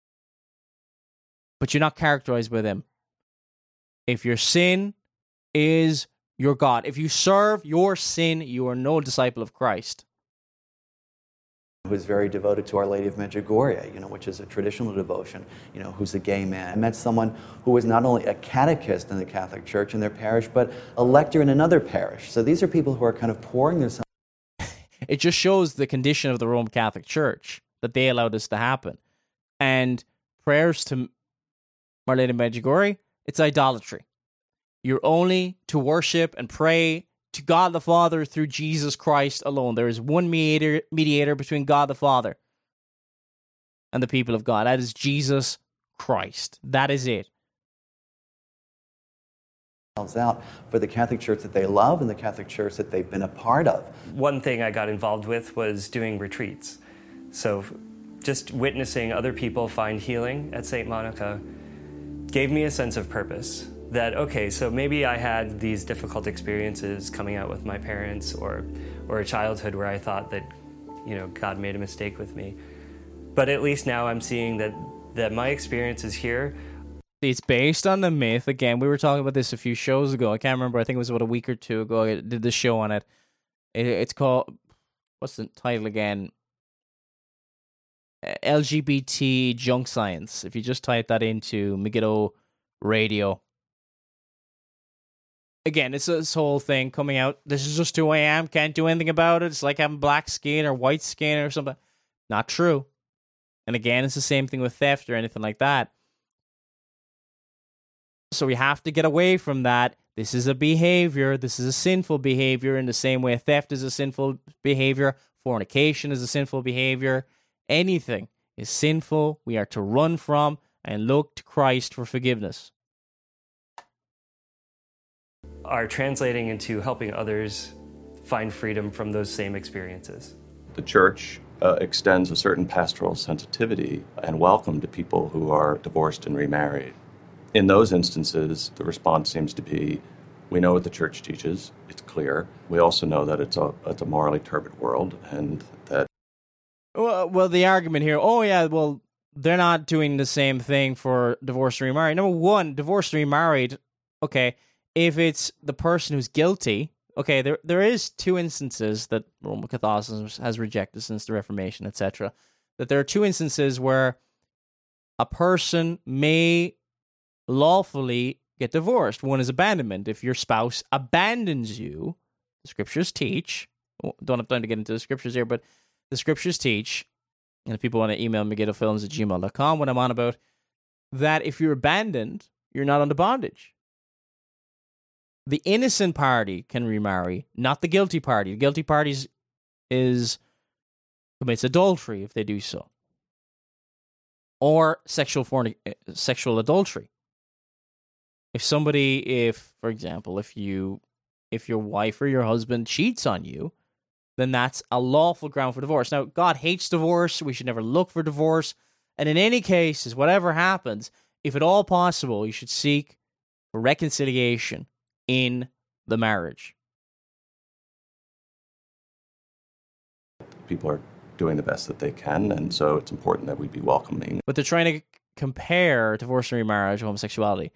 [SPEAKER 5] but you're not characterized by them. If your sin is your God, if you serve your sin, you are no disciple of Christ.
[SPEAKER 6] Who's very devoted to Our Lady of Medjugorje, you know, which is a traditional devotion, you know, who's a gay man. I met someone who was not only a catechist in the Catholic Church in their parish, but a lector in another parish. So these are people who are kind of pouring themselves.
[SPEAKER 5] It just shows the condition of the Roman Catholic Church, that they allowed this to happen. And prayers to Our Lady of Medjugorje, it's idolatry. You're only to worship and pray to God the Father through Jesus Christ alone. There is one mediator, mediator between God the Father and the people of God. That is Jesus Christ. That is it.
[SPEAKER 6] Out for the Catholic Church that they love and the Catholic Church that they've been a part of.
[SPEAKER 8] One thing I got involved with was doing retreats. So just witnessing other people find healing at Saint Monica gave me a sense of purpose. That, okay, so maybe I had these difficult experiences coming out with my parents or or a childhood where I thought that, you know, God made a mistake with me. But at least now I'm seeing that, that my experiences here...
[SPEAKER 5] It's based on the myth. Again, we were talking about this a few shows ago. I can't remember. I think it was about a week or two ago. I did the show on it. it it's called... What's the title again? L G B T Junk Science. If you just type that into Megiddo Radio... Again, it's this whole thing coming out. This is just who I am. Can't do anything about it. It's like having black skin or white skin or something. Not true. And again, it's the same thing with theft or anything like that. So we have to get away from that. This is a behavior. This is a sinful behavior in the same way theft is a sinful behavior. Fornication is a sinful behavior. Anything is sinful. We are to run from and look to Christ for forgiveness.
[SPEAKER 8] Are translating into helping others find freedom from those same experiences.
[SPEAKER 7] The church uh, extends a certain pastoral sensitivity and welcome to people who are divorced and remarried. In those instances, the response seems to be, we know what the church teaches, it's clear. We also know that it's a, it's a morally turbid world and that...
[SPEAKER 5] Well, well, the argument here, oh yeah, well, they're not doing the same thing for divorced and remarried. Number one, divorced and remarried, okay, if it's the person who's guilty, okay, there there is two instances that Roman Catholicism has rejected since the Reformation, et cetera. That there are two instances where a person may lawfully get divorced. One is abandonment. If your spouse abandons you, the scriptures teach, don't have time to get into the scriptures here, but the scriptures teach, and if people want to email megidofilms at gmail dot com, what I'm on about, that if you're abandoned, you're not under bondage. The innocent party can remarry, not the guilty party. The guilty party is, is commits adultery if they do so, or sexual fornic- sexual adultery. If somebody, if for example, if you, if your wife or your husband cheats on you, then that's a lawful ground for divorce. Now, God hates divorce. We should never look for divorce. And in any case, whatever happens, if at all possible, you should seek for reconciliation in the marriage.
[SPEAKER 7] People are doing the best that they can, and so it's important that we be welcoming.
[SPEAKER 5] But they're trying to compare divorce and remarriage, homosexuality.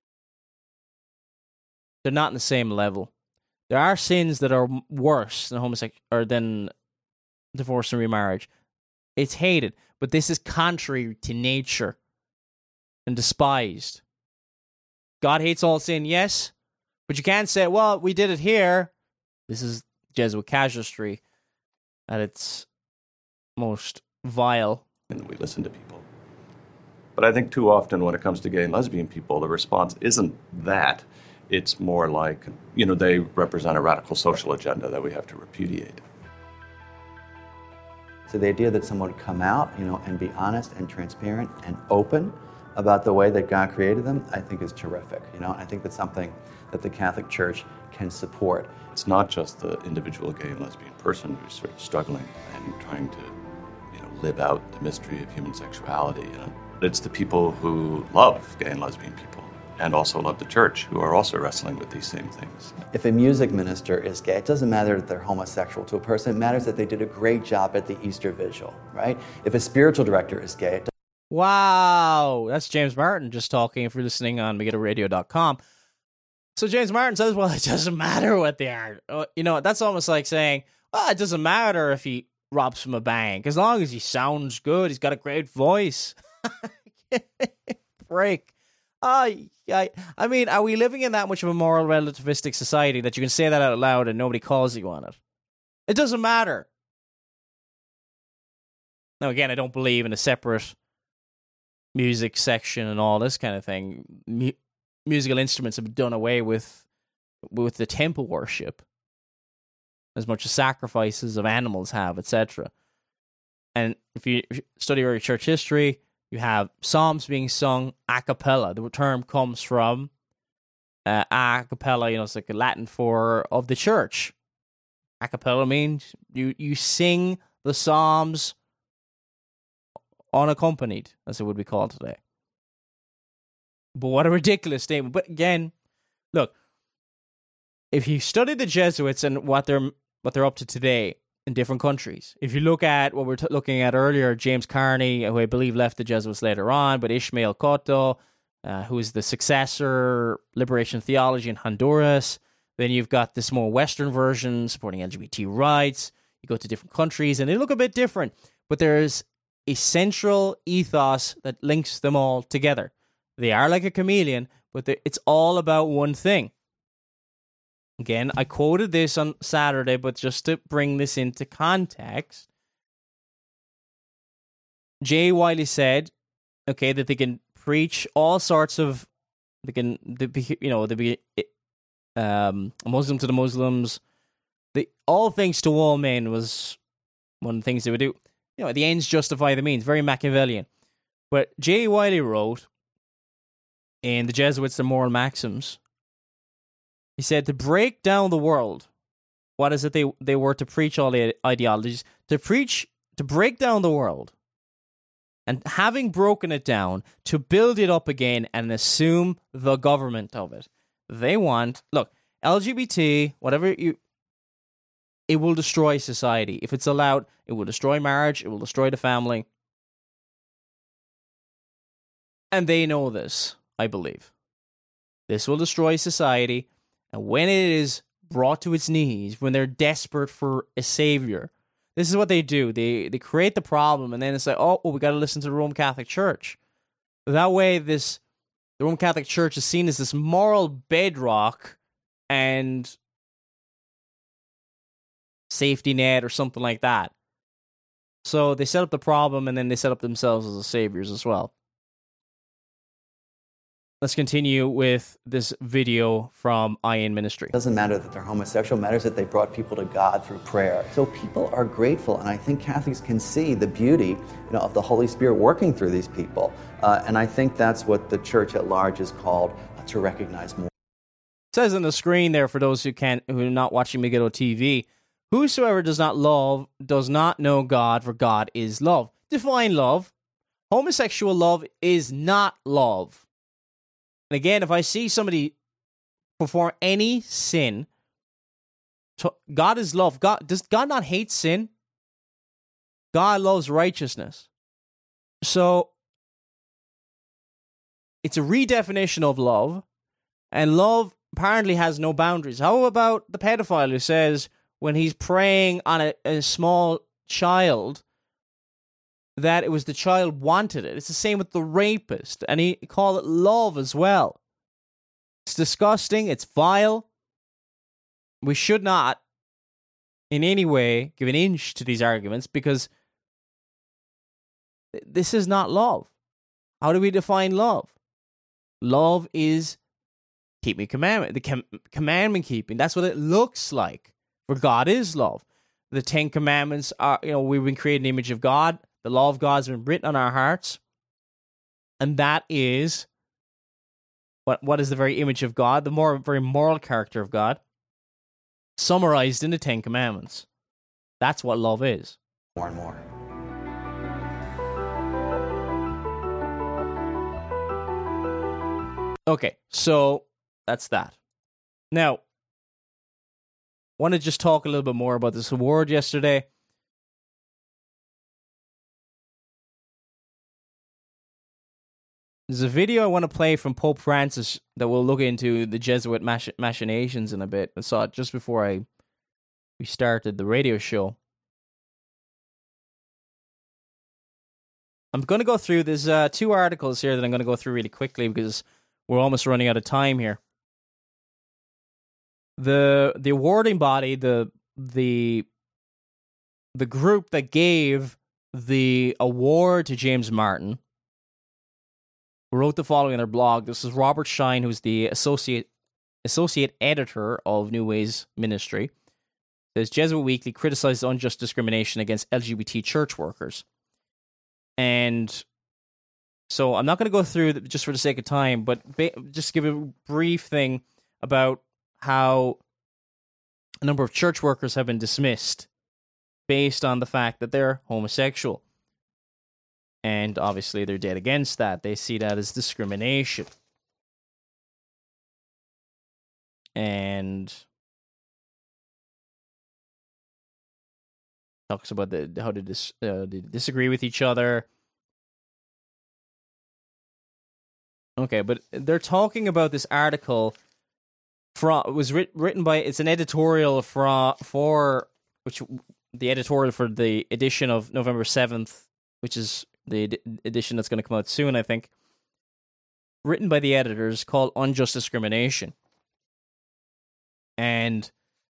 [SPEAKER 5] They're not in the same level. There are sins that are worse than homosex or than divorce and remarriage. It's hated, but this is contrary to nature and despised. God hates all sin, yes, but you can't say, well, we did it here. This is Jesuit casuistry at its most vile.
[SPEAKER 7] And we listen to people. But I think too often when it comes to gay and lesbian people, the response isn't that. It's more like, you know, they represent a radical social agenda that we have to repudiate.
[SPEAKER 6] So the idea that someone would come out, you know, and be honest and transparent and open about the way that God created them, I think is terrific. You know, I think that's something that the Catholic Church can support.
[SPEAKER 7] It's not just the individual gay and lesbian person who's sort of struggling and trying to, you know, live out the mystery of human sexuality. You know? It's the people who love gay and lesbian people and also love the church, who are also wrestling with these same things.
[SPEAKER 6] If a music minister is gay, it doesn't matter that they're homosexual to a person. It matters that they did a great job at the Easter Vigil, right? If a spiritual director is gay, it
[SPEAKER 5] Wow, that's James Martin just talking if you're listening on megiddo radio dot com. So James Martin says, well, it doesn't matter what they are. Uh, you know, that's almost like saying, well, it doesn't matter if he robs from a bank. As long as he sounds good, he's got a great voice. Break. Uh, I, I mean, are we living in that much of a moral relativistic society that you can say that out loud and nobody calls you on it? It doesn't matter. Now, again, I don't believe in a separate music section and all this kind of thing. Mu- musical instruments have been done away with with the temple worship, as much as sacrifices of animals have, et cetera. And if you study early church history, you have psalms being sung a cappella. The term comes from uh, a cappella, you know, it's like a Latin for of the church. A cappella means you, you sing the psalms unaccompanied, as it would be called today. But what a ridiculous statement. But again, look, if you study the Jesuits and what they're what they're up to today in different countries, if you look at what we were t- looking at earlier, James Carney, who I believe left the Jesuits later on, but Ishmael Cotto, uh, who is the successor, liberation theology in Honduras. Then you've got this more Western version supporting L G B T rights. You go to different countries and they look a bit different, but there's a central ethos that links them all together. They are like a chameleon, but it's all about one thing. Again, I quoted this on Saturday, but just to bring this into context, Jay Wiley said, okay, that they can preach all sorts of, they can, they be, you know, they be um, a Muslim to the Muslims. The all things to all men was one of the things they would do. You know, the ends justify the means. Very Machiavellian. But Jay Wiley wrote in the Jesuits, the Moral Maxims, he said, to break down the world, what is it they, they were to preach all the ideologies? To preach, to break down the world, and having broken it down, to build it up again and assume the government of it. They want, look, L G B T, whatever you, it will destroy society. If it's allowed, it will destroy marriage, it will destroy the family. And they know this, I believe. This will destroy society. And when it is brought to its knees, when they're desperate for a savior, this is what they do. They they create the problem, and then it's like, oh, well, we got to listen to the Roman Catholic Church. That way, this the Roman Catholic Church is seen as this moral bedrock and safety net or something like that. So they set up the problem, and then they set up themselves as the saviors as well. Let's continue with this video from Iron Ministry.
[SPEAKER 6] It doesn't matter that they're homosexual, it matters that they brought people to God through prayer. So people are grateful, and I think Catholics can see the beauty, you know, of the Holy Spirit working through these people. Uh, and I think that's what the church at large is called uh, to recognize more.
[SPEAKER 5] It says on the screen there, for those who can't, who are not watching Megiddo T V, whosoever does not love does not know God, for God is love. Define love. Homosexual love is not love. And again, if I see somebody perform any sin, God is love. God, does God not hate sin? God loves righteousness. So, it's a redefinition of love, and love apparently has no boundaries. How about the pedophile who says when he's preying on a, a small child that it was the child wanted it? It's the same with the rapist, and he called it love as well. It's disgusting. It's vile. We should not in any way give an inch to these arguments, because this is not love. How do we define love? Love is keeping commandment, the com- commandment keeping. That's what it looks like. For God is love. The Ten Commandments are, you know, we've been created in the image of God. The law of God has been written on our hearts. And that is, what, what is the very image of God? The more very moral character of God, summarized in the Ten Commandments. That's what love is.
[SPEAKER 6] More and more.
[SPEAKER 5] Okay, so that's that. Now, I want to just talk a little bit more about this award yesterday. There's a video I want to play from Pope Francis that will look into the Jesuit mach- machinations in a bit. I saw it just before I we started the radio show. I'm going to go through, there's uh, two articles here that I'm going to go through really quickly because we're almost running out of time here. The the awarding body, the the the group that gave the award to James Martin, wrote the following in their blog. This is Robert Shine, who's the associate associate editor of New Ways Ministry. It says Jesuit Weekly criticized unjust discrimination against L G B T church workers. And so I'm not going to go through the, just for the sake of time, but ba- just give a brief thing about how a number of church workers have been dismissed based on the fact that they're homosexual. And obviously they're dead against that. They see that as discrimination. And talks about the how to dis, uh, they disagree with each other. Okay, but they're talking about this article from it was writ, written by it's an editorial for for which the editorial for the edition of November seventh, which is the ed- edition that's going to come out soon, I think. Written by the editors, called Unjust Discrimination. And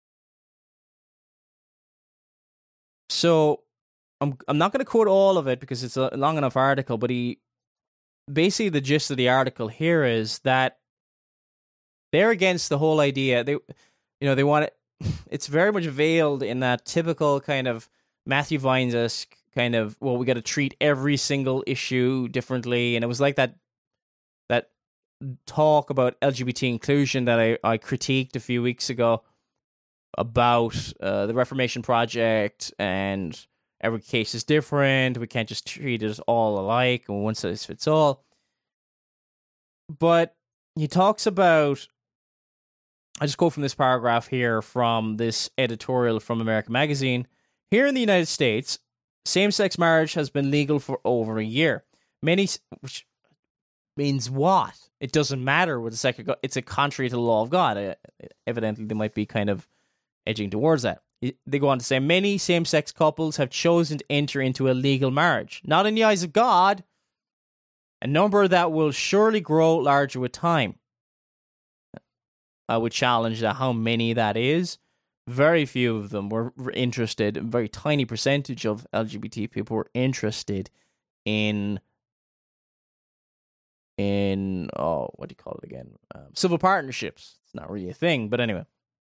[SPEAKER 5] so I'm I'm not going to quote all of it because it's a long enough article, but he basically the gist of the article here is that they're against the whole idea. They, you know, they want it. It's very much veiled in that typical kind of Matthew Vines-esque kind of, well, we got to treat every single issue differently, and it was like that that talk about L G B T inclusion that I, I critiqued a few weeks ago about uh, the Reformation Project, and every case is different. We can't just treat it all alike, and one size fits all. But he talks about, I just quote from this paragraph here from this editorial from American Magazine. Here in the United States, same-sex marriage has been legal for over a year. Many, which means what? It doesn't matter what the secular. It's a contrary to the law of God. Uh, evidently, they might be kind of edging towards that. They go on to say many same-sex couples have chosen to enter into a legal marriage, not in the eyes of God. A number that will surely grow larger with time. I would challenge that how many that is. Very few of them were interested. A very tiny percentage of L G B T people were interested in in oh, what do you call it again? Um, civil partnerships. It's not really a thing, but anyway.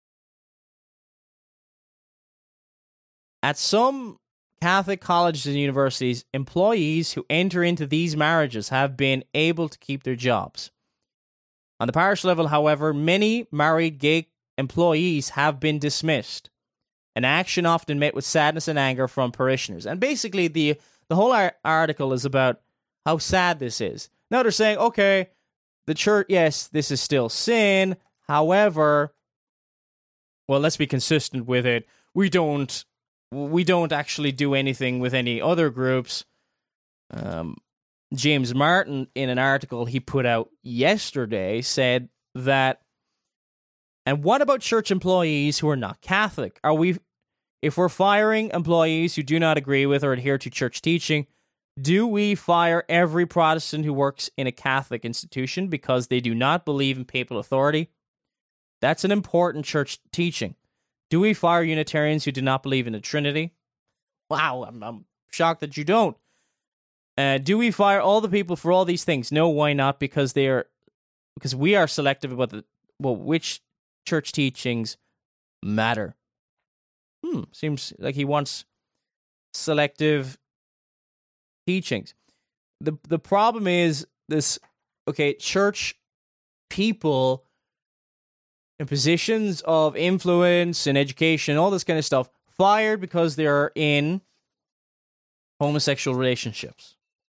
[SPEAKER 5] At some Catholic colleges and universities, employees who enter into these marriages have been able to keep their jobs. On the parish level, however, many married gay employees have been dismissed, an action often met with sadness and anger from parishioners. And basically, the, the whole ar- article is about how sad this is. Now they're saying, okay, the church, yes, this is still sin. However, well, let's be consistent with it. We don't... We don't actually do anything with any other groups. Um, James Martin, in an article he put out yesterday, said that, and what about church employees who are not Catholic? Are we, if we're firing employees who do not agree with or adhere to church teaching, do we fire every Protestant who works in a Catholic institution because they do not believe in papal authority? That's an important church teaching. Do we fire Unitarians who do not believe in the Trinity? Wow, I'm, I'm shocked that you don't. Uh, do we fire all the people for all these things? No, why not? Because they are, because we are selective about the well, which church teachings matter. Hmm, seems like he wants selective teachings. the The problem is this. Okay, church people in positions of influence and education, all this kind of stuff, fired because they're in homosexual relationships.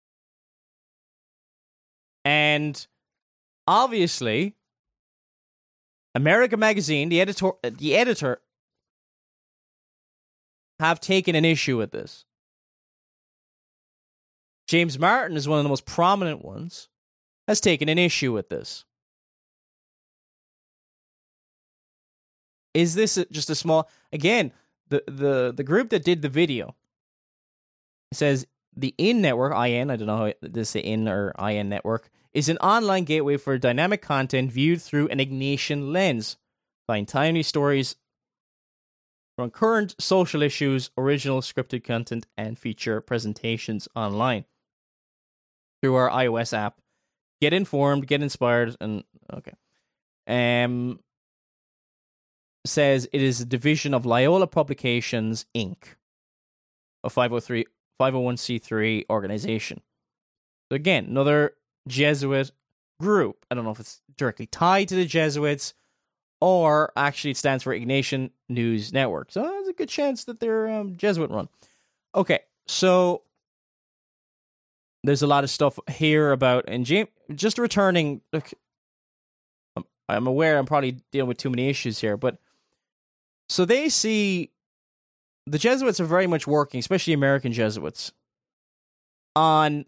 [SPEAKER 5] And obviously, America Magazine, the editor, the editor, have taken an issue with this. James Martin is one of the most prominent ones, has taken an issue with this. Is this just a small... Again, the, the, the group that did the video says the I N network, I N, I don't know how this is the I N or I N network, is an online gateway for dynamic content viewed through an Ignatian lens. Find timely stories from current social issues, original scripted content, and feature presentations online. Through our iOS app. Get informed, get inspired, and... Okay. Um... says it is a division of Loyola Publications, Incorporated, a five oh one c three organization. So again, another Jesuit group. I don't know if it's directly tied to the Jesuits or actually it stands for Ignatian News Network. So there's a good chance that they're um, Jesuit run. Okay, so there's a lot of stuff here about, and James, just returning, look, I'm aware I'm probably dealing with too many issues here, but so they see the Jesuits are very much working, especially American Jesuits, on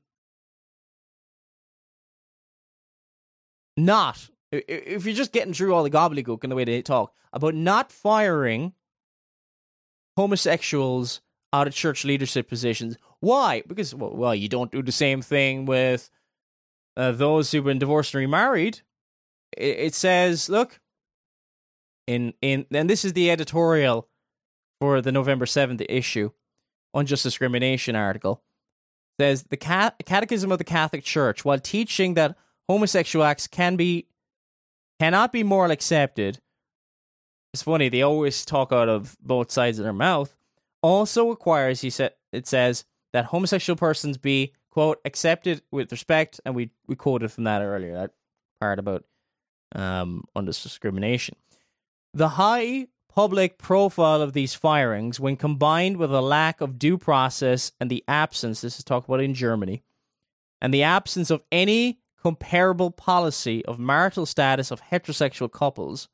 [SPEAKER 5] not, if you're just getting through all the gobbledygook and the way they talk, about not firing homosexuals out of church leadership positions. Why? Because, well, well you don't do the same thing with uh, those who've been divorced and remarried. It, it says, look, in in and this is the editorial for the November seventh issue, Unjust Discrimination article, says the Cat- Catechism of the Catholic Church, while teaching that homosexual acts can be cannot be moral accepted, it's funny, they always talk out of both sides of their mouth, also requires, he said, it says, that homosexual persons be, quote, accepted with respect, and we, we quoted from that earlier, that part about um, unjust discrimination. The high public profile of these firings, when combined with a lack of due process and the absence, this is talked about in Germany, and the absence of any comparable policy of marital status of heterosexual couples,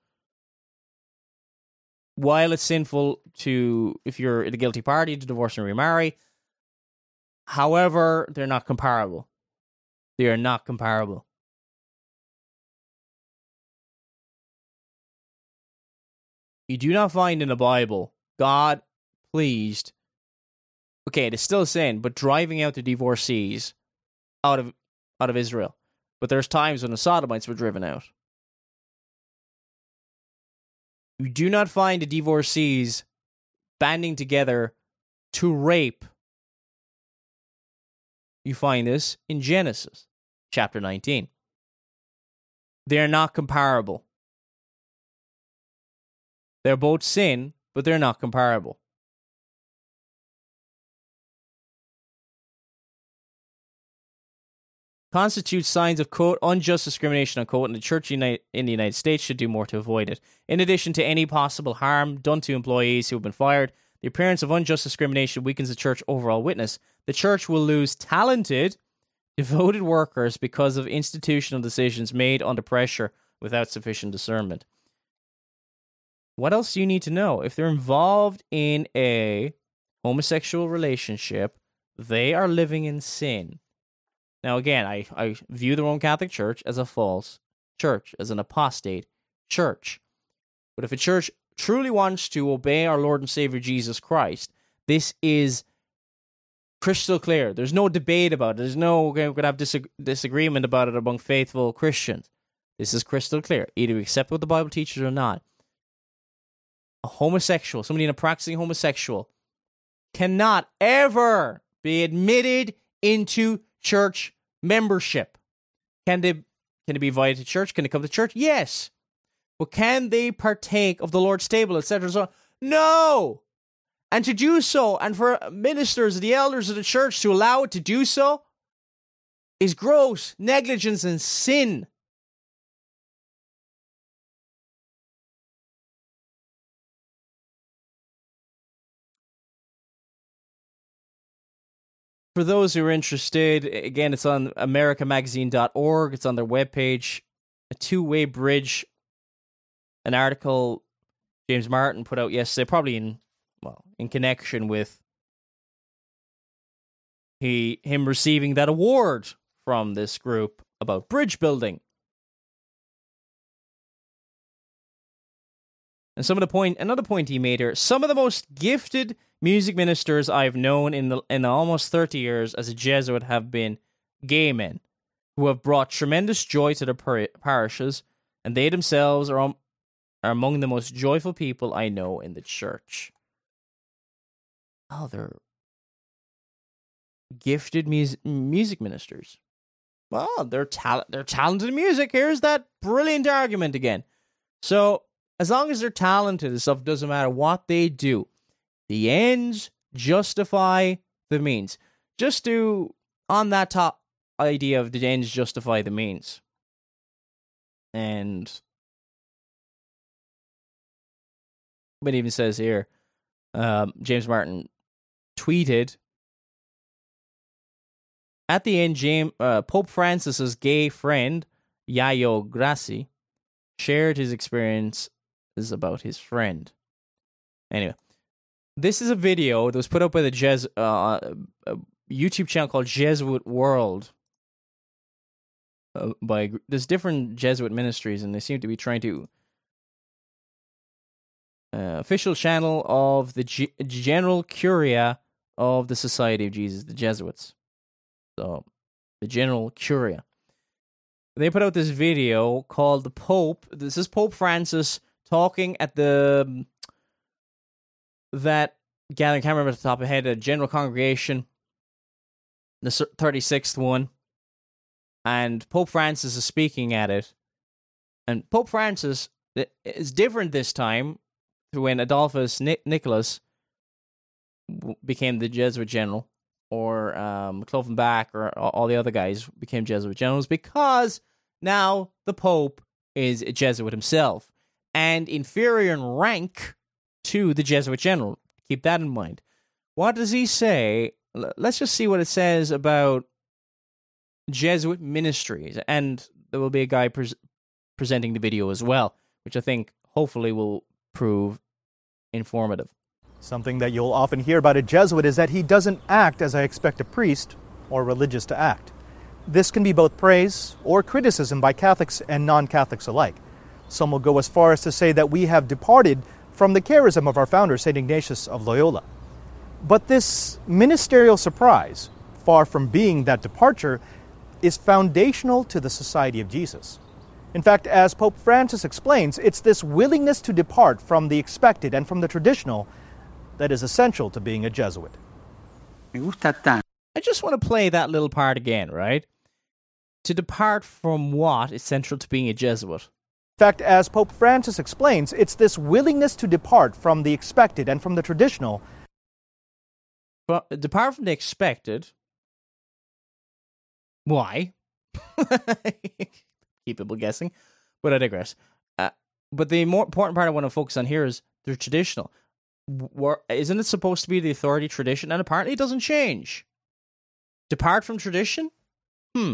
[SPEAKER 5] while it's sinful to, if you're the guilty party, to divorce and remarry, however, they're not comparable. They are not comparable. You do not find in the Bible God pleased, okay, it is still sin, but driving out the divorcees out of out of Israel. But there's times when the Sodomites were driven out. You do not find the divorcees banding together to rape. You find this in Genesis chapter nineteen. They're not comparable. They're both sin, but they're not comparable. Constitutes signs of, quote, unjust discrimination, unquote, and the Church in the United States should do more to avoid it. In addition to any possible harm done to employees who have been fired, the appearance of unjust discrimination weakens the Church's overall witness. The Church will lose talented, devoted workers because of institutional decisions made under pressure without sufficient discernment. What else do you need to know? If they're involved in a homosexual relationship, they are living in sin. Now, again, I, I view the Roman Catholic Church as a false church, as an apostate church. But if a church truly wants to obey our Lord and Savior Jesus Christ, this is crystal clear. There's no debate about it. There's no, we're going to have disag- disagreement about it among faithful Christians. This is crystal clear. Either we accept what the Bible teaches or not. A homosexual, somebody in a practicing homosexual, cannot ever be admitted into church membership. Can they, can they be invited to church? Can they come to church? Yes. But can they partake of the Lord's table, et cetera? So, no. And to do so, and for ministers, the elders of the church to allow it to do so, is gross negligence and sin. For those who are interested, again, it's on america magazine dot org. It's on their webpage. A two-way bridge. An article James Martin put out yesterday, probably in well, in connection with he him receiving that award from this group about bridge building. And some of the point, another point he made here, some of the most gifted music ministers I've known in the in the almost thirty years as a Jesuit have been gay men who have brought tremendous joy to their par- parishes, and they themselves are, um, are among the most joyful people I know in the church. Oh, they're gifted mus- music ministers. Well, they're, tal- they're talented in music. Here's that brilliant argument again. So, as long as they're talented and stuff, doesn't matter what they do. The ends justify the means. Just to, on that top idea of the ends justify the means. And it even says here, um, James Martin tweeted, at the end, James, uh, Pope Francis's gay friend, Yayo Grassi, shared his experiences about his friend. Anyway, this is a video that was put up by the Jes- uh, a YouTube channel called Jesuit World. Uh, by there's different Jesuit ministries, and they seem to be trying to uh, official channel of the G- General Curia of the Society of Jesus, the Jesuits. So, the General Curia. They put out this video called the Pope. This is Pope Francis talking at the that gathering. I can't remember at the top of my head. A general congregation, the thirty-sixth one, and Pope Francis is speaking at it. And Pope Francis is different this time to when Adolphus Nic- Nicholas became the Jesuit general, or um, Cloven Back, or all the other guys became Jesuit generals, because now the Pope is a Jesuit himself, and inferior in rank to the Jesuit general. Keep that in mind. What does he say? Let's just see what it says about Jesuit ministries, and there will be a guy pre- presenting the video as well, which I think hopefully will prove informative.
[SPEAKER 9] Something that you'll often hear about a Jesuit is that he doesn't act as I expect a priest or religious to act. This can be both praise or criticism by Catholics and non-Catholics alike. Some will go as far as to say that we have departed from the charism of our founder, Saint Ignatius of Loyola. But this ministerial surprise, far from being that departure, is foundational to the Society of Jesus. In fact, as Pope Francis explains, it's this willingness to depart from the expected and from the traditional that is essential to being a Jesuit.
[SPEAKER 5] I just want to play that little part again, right? To depart from what is central to being a Jesuit?
[SPEAKER 9] In fact, as Pope Francis explains, it's this willingness to depart from the expected and from the traditional.
[SPEAKER 5] But depart from the expected. Why? Keep people guessing, but I digress. Uh, but the more important part I want to focus on here is the traditional. Where, isn't it supposed to be the authority tradition? And apparently it doesn't change. Depart from tradition? Hmm.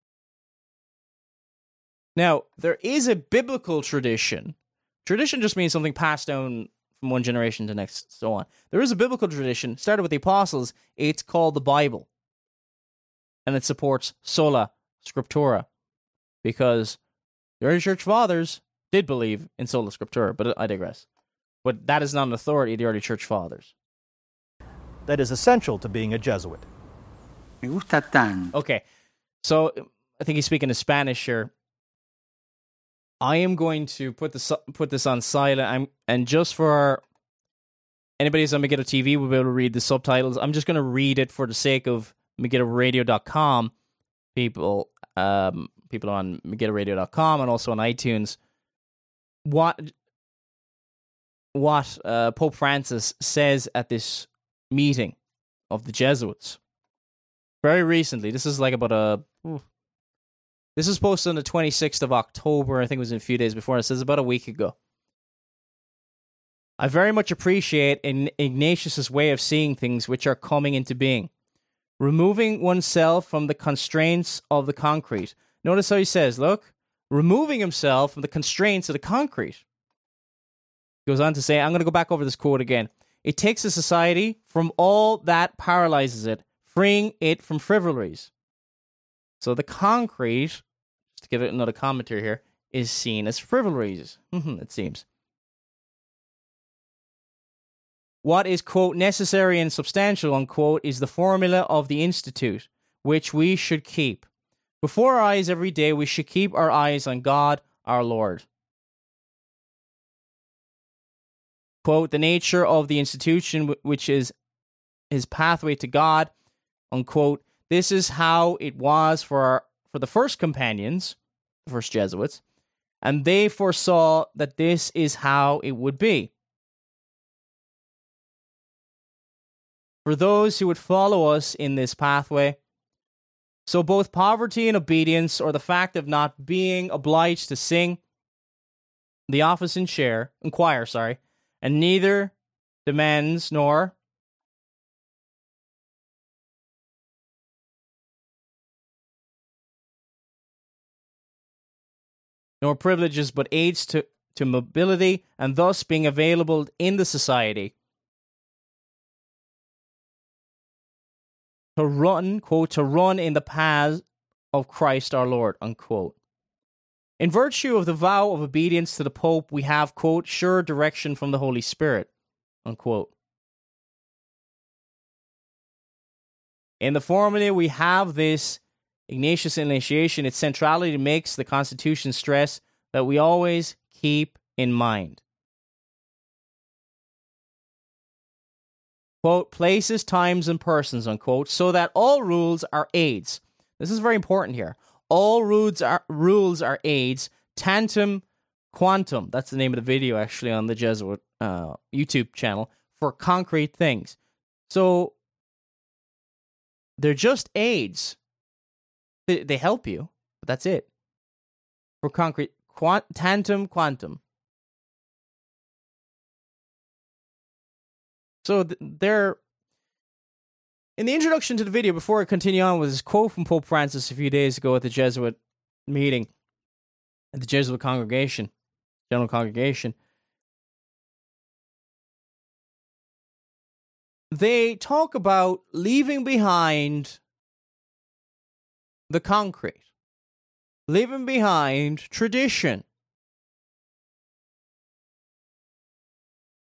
[SPEAKER 5] Now, there is a biblical tradition. Tradition just means something passed down from one generation to the next, so on. There is a biblical tradition, started with the apostles. It's called the Bible. And it supports sola scriptura, because the early church fathers did believe in sola scriptura, but I digress. But that is not an authority of the early church fathers.
[SPEAKER 9] That is essential to being a Jesuit.
[SPEAKER 5] Me gusta tanto. Okay, so I think he's speaking in Spanish here. I am going to put this put this on silent, I'm, and just for anybody who's on Megiddo T V will be able to read the subtitles. I'm just going to read it for the sake of Megiddo Radio dot com people. Um, people on Megiddo Radio dot com and also on iTunes. What what uh, Pope Francis says at this meeting of the Jesuits very recently. This is like about a. Ooh, this is posted on the twenty-sixth of October. I think it was in a few days before. It says about a week ago. I very much appreciate Ignatius's way of seeing things which are coming into being. Removing oneself from the constraints of the concrete. Notice how he says, look, removing himself from the constraints of the concrete. He goes on to say, I'm going to go back over this quote again. It takes a society from all that paralyzes it, freeing it from frivolities. So the concrete, just to give it another commentary here, is seen as frivolities, it seems. What is, quote, necessary and substantial, unquote, is the formula of the Institute, which we should keep. Before our eyes every day, we should keep our eyes on God, our Lord. Quote, the nature of the institution, which is his pathway to God, unquote, this is how it was for our, for the first companions, the first Jesuits, and they foresaw that this is how it would be. For those who would follow us in this pathway, so both poverty and obedience, or the fact of not being obliged to sing the office and share, and choir, sorry, and neither demands nor nor privileges, but aids to, to mobility, and thus being available in the society. To run, quote, to run in the paths of Christ our Lord, unquote. In virtue of the vow of obedience to the Pope, we have, quote, sure direction from the Holy Spirit, unquote. In the formula, we have this Ignatius initiation. Its centrality makes the Constitution stress that we always keep in mind. Quote, places, times, and persons, unquote, so that all rules are aids. This is very important here. All rules are, rules are aids, tantum quantum. That's the name of the video, actually, on the Jesuit uh, YouTube channel, for concrete things. So, they're just aids. They, they help you, but that's it. For concrete, quant, tantum quantum. So they're, in the introduction to the video, before I continue on with this quote from Pope Francis a few days ago at the Jesuit meeting, at the Jesuit congregation, general congregation, they talk about leaving behind the concrete, leaving behind tradition.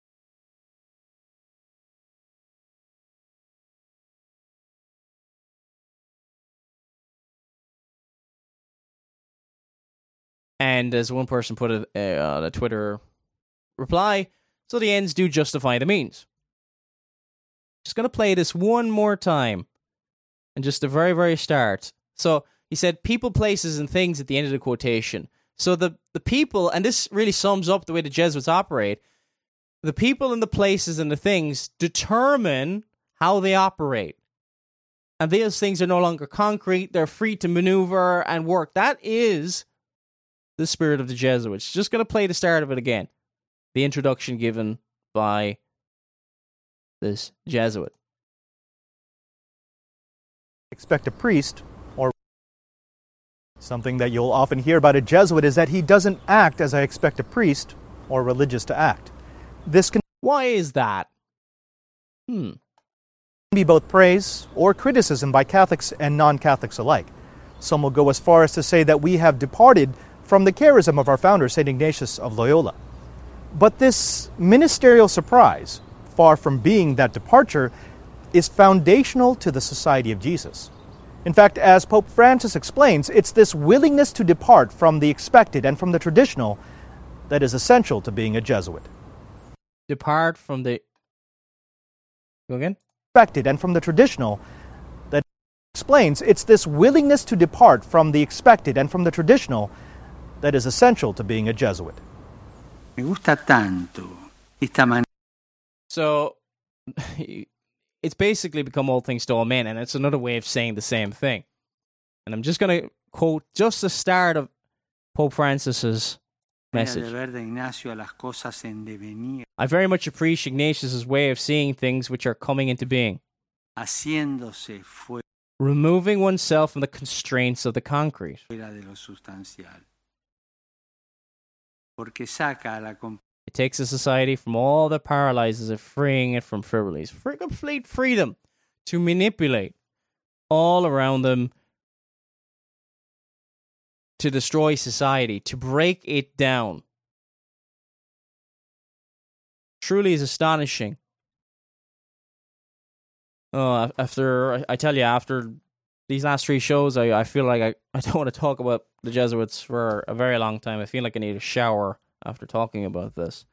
[SPEAKER 5] And as one person put it uh, on a Twitter reply, so the ends do justify the means. Just going to play this one more time. And just the very, very start. So he said, people, places, and things at the end of the quotation. So the, the people, and this really sums up the way the Jesuits operate, the people and the places and the things determine how they operate. And those things are no longer concrete. They're free to maneuver and work. That is the spirit of the Jesuits. Just going to play the start of it again. The introduction given by this Jesuit.
[SPEAKER 9] Expect a priest, or something that you'll often hear about a Jesuit is that he doesn't act as I expect a priest or religious to act. This can
[SPEAKER 5] Why is that? Hmm.
[SPEAKER 9] be both praise or criticism by Catholics and non-Catholics alike. Some will go as far as to say that we have departed from the charism of our founder, Saint Ignatius of Loyola. But this ministerial surprise, far from being that departure, is foundational to the Society of Jesus. In fact, as Pope Francis explains, it's this willingness to depart from the expected and from the traditional that is essential to being a Jesuit.
[SPEAKER 5] Depart from the... Go again?
[SPEAKER 9] Expected and from the traditional that explains it's this willingness to depart from the expected and from the traditional that is essential to being a Jesuit.
[SPEAKER 10] Me gusta tanto esta manera.
[SPEAKER 5] So, it's basically become all things to all men, and it's another way of saying the same thing. And I'm just going to quote just the start of Pope Francis's message. I very much appreciate Ignatius's way of seeing things which are coming into being. Removing oneself from the constraints of the concrete. It takes a society from all that paralyzes it, freeing it from frivolities. For complete freedom to manipulate all around them, to destroy society, to break it down. Truly is astonishing. Oh, after, I tell you, after these last three shows, I, I feel like I, I don't want to talk about the Jesuits for a very long time. I feel like I need a shower after talking about this.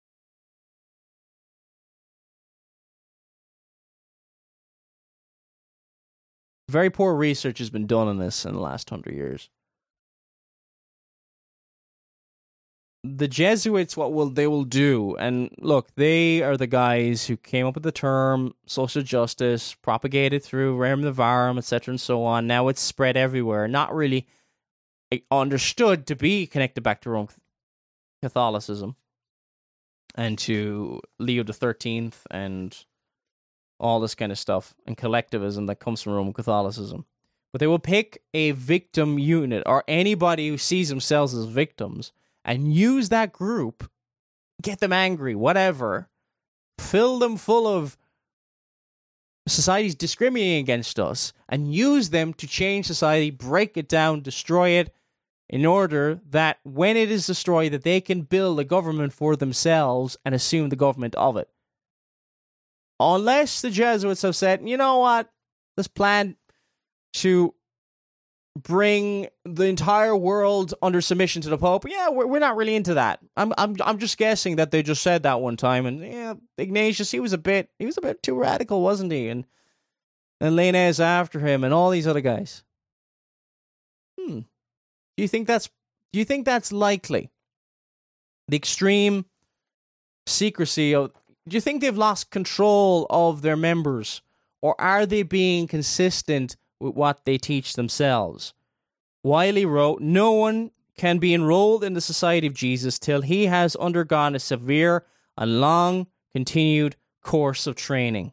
[SPEAKER 5] Very poor research has been done on this in the last hundred years. The Jesuits, what will they will do, and look, they are the guys who came up with the term social justice, propagated through Rerum Novarum, et cetera, and so on. Now it's spread everywhere, not really understood to be connected back to Roman Catholicism and to Leo the thirteenth and all this kind of stuff and collectivism that comes from Roman Catholicism. But they will pick a victim unit or anybody who sees themselves as victims and use that group, get them angry, whatever, fill them full of society's discriminating against us, and use them to change society, break it down, destroy it, in order that when it is destroyed, that they can build a government for themselves and assume the government of it. Unless the Jesuits have said, you know what, this plan to bring the entire world under submission to the Pope, yeah, we're, we're not really into that. I'm I'm I'm just guessing that they just said that one time, and yeah, Ignatius, he was a bit he was a bit too radical, wasn't he? And and Lainez after him, and all these other guys. Hmm. Do you think that's do you think that's likely? The extreme secrecy of do you think they've lost control of their members, or are they being consistent with what they teach themselves? Wiley wrote, no one can be enrolled in the Society of Jesus till he has undergone a severe and long continued course of training.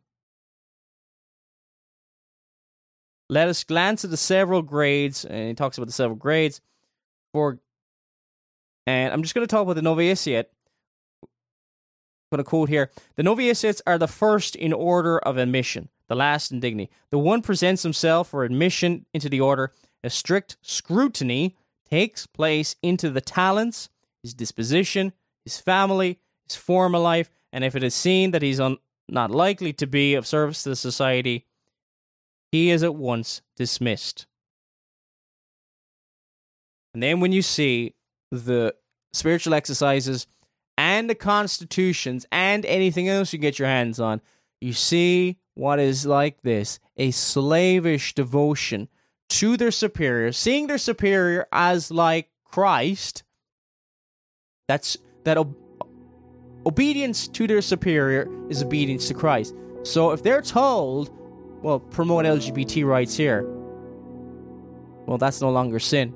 [SPEAKER 5] Let us glance at the several grades, and he talks about the several grades, for, and I'm just going to talk about the novitiate. I'm going to quote here, the novitiates are the first in order of admission, the last in dignity. The one presents himself for admission into the order. A strict scrutiny takes place into the talents, his disposition, his family, his former life, and if it is seen that he's un- not likely to be of service to the society, he is at once dismissed. And then when you see the spiritual exercises and the constitutions and anything else you get your hands on, you see what is like this, a slavish devotion to their superior, seeing their superior as like Christ. That's that ob- obedience to their superior is obedience to Christ. So if they're told, well, promote L G B T rights here, well, that's no longer sin.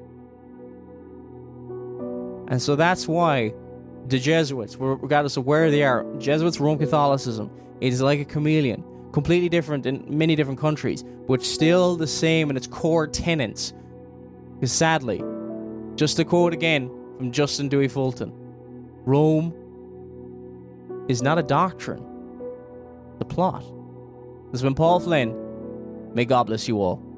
[SPEAKER 5] And so that's why the Jesuits, regardless of where they are, Jesuits, Roman Catholicism, it is like a chameleon, completely different in many different countries, but still the same in its core tenets. Because sadly, just to quote again from Justin Dewey Fulton, Rome is not a doctrine, the plot. This has been Paul Flynn. May God bless you all.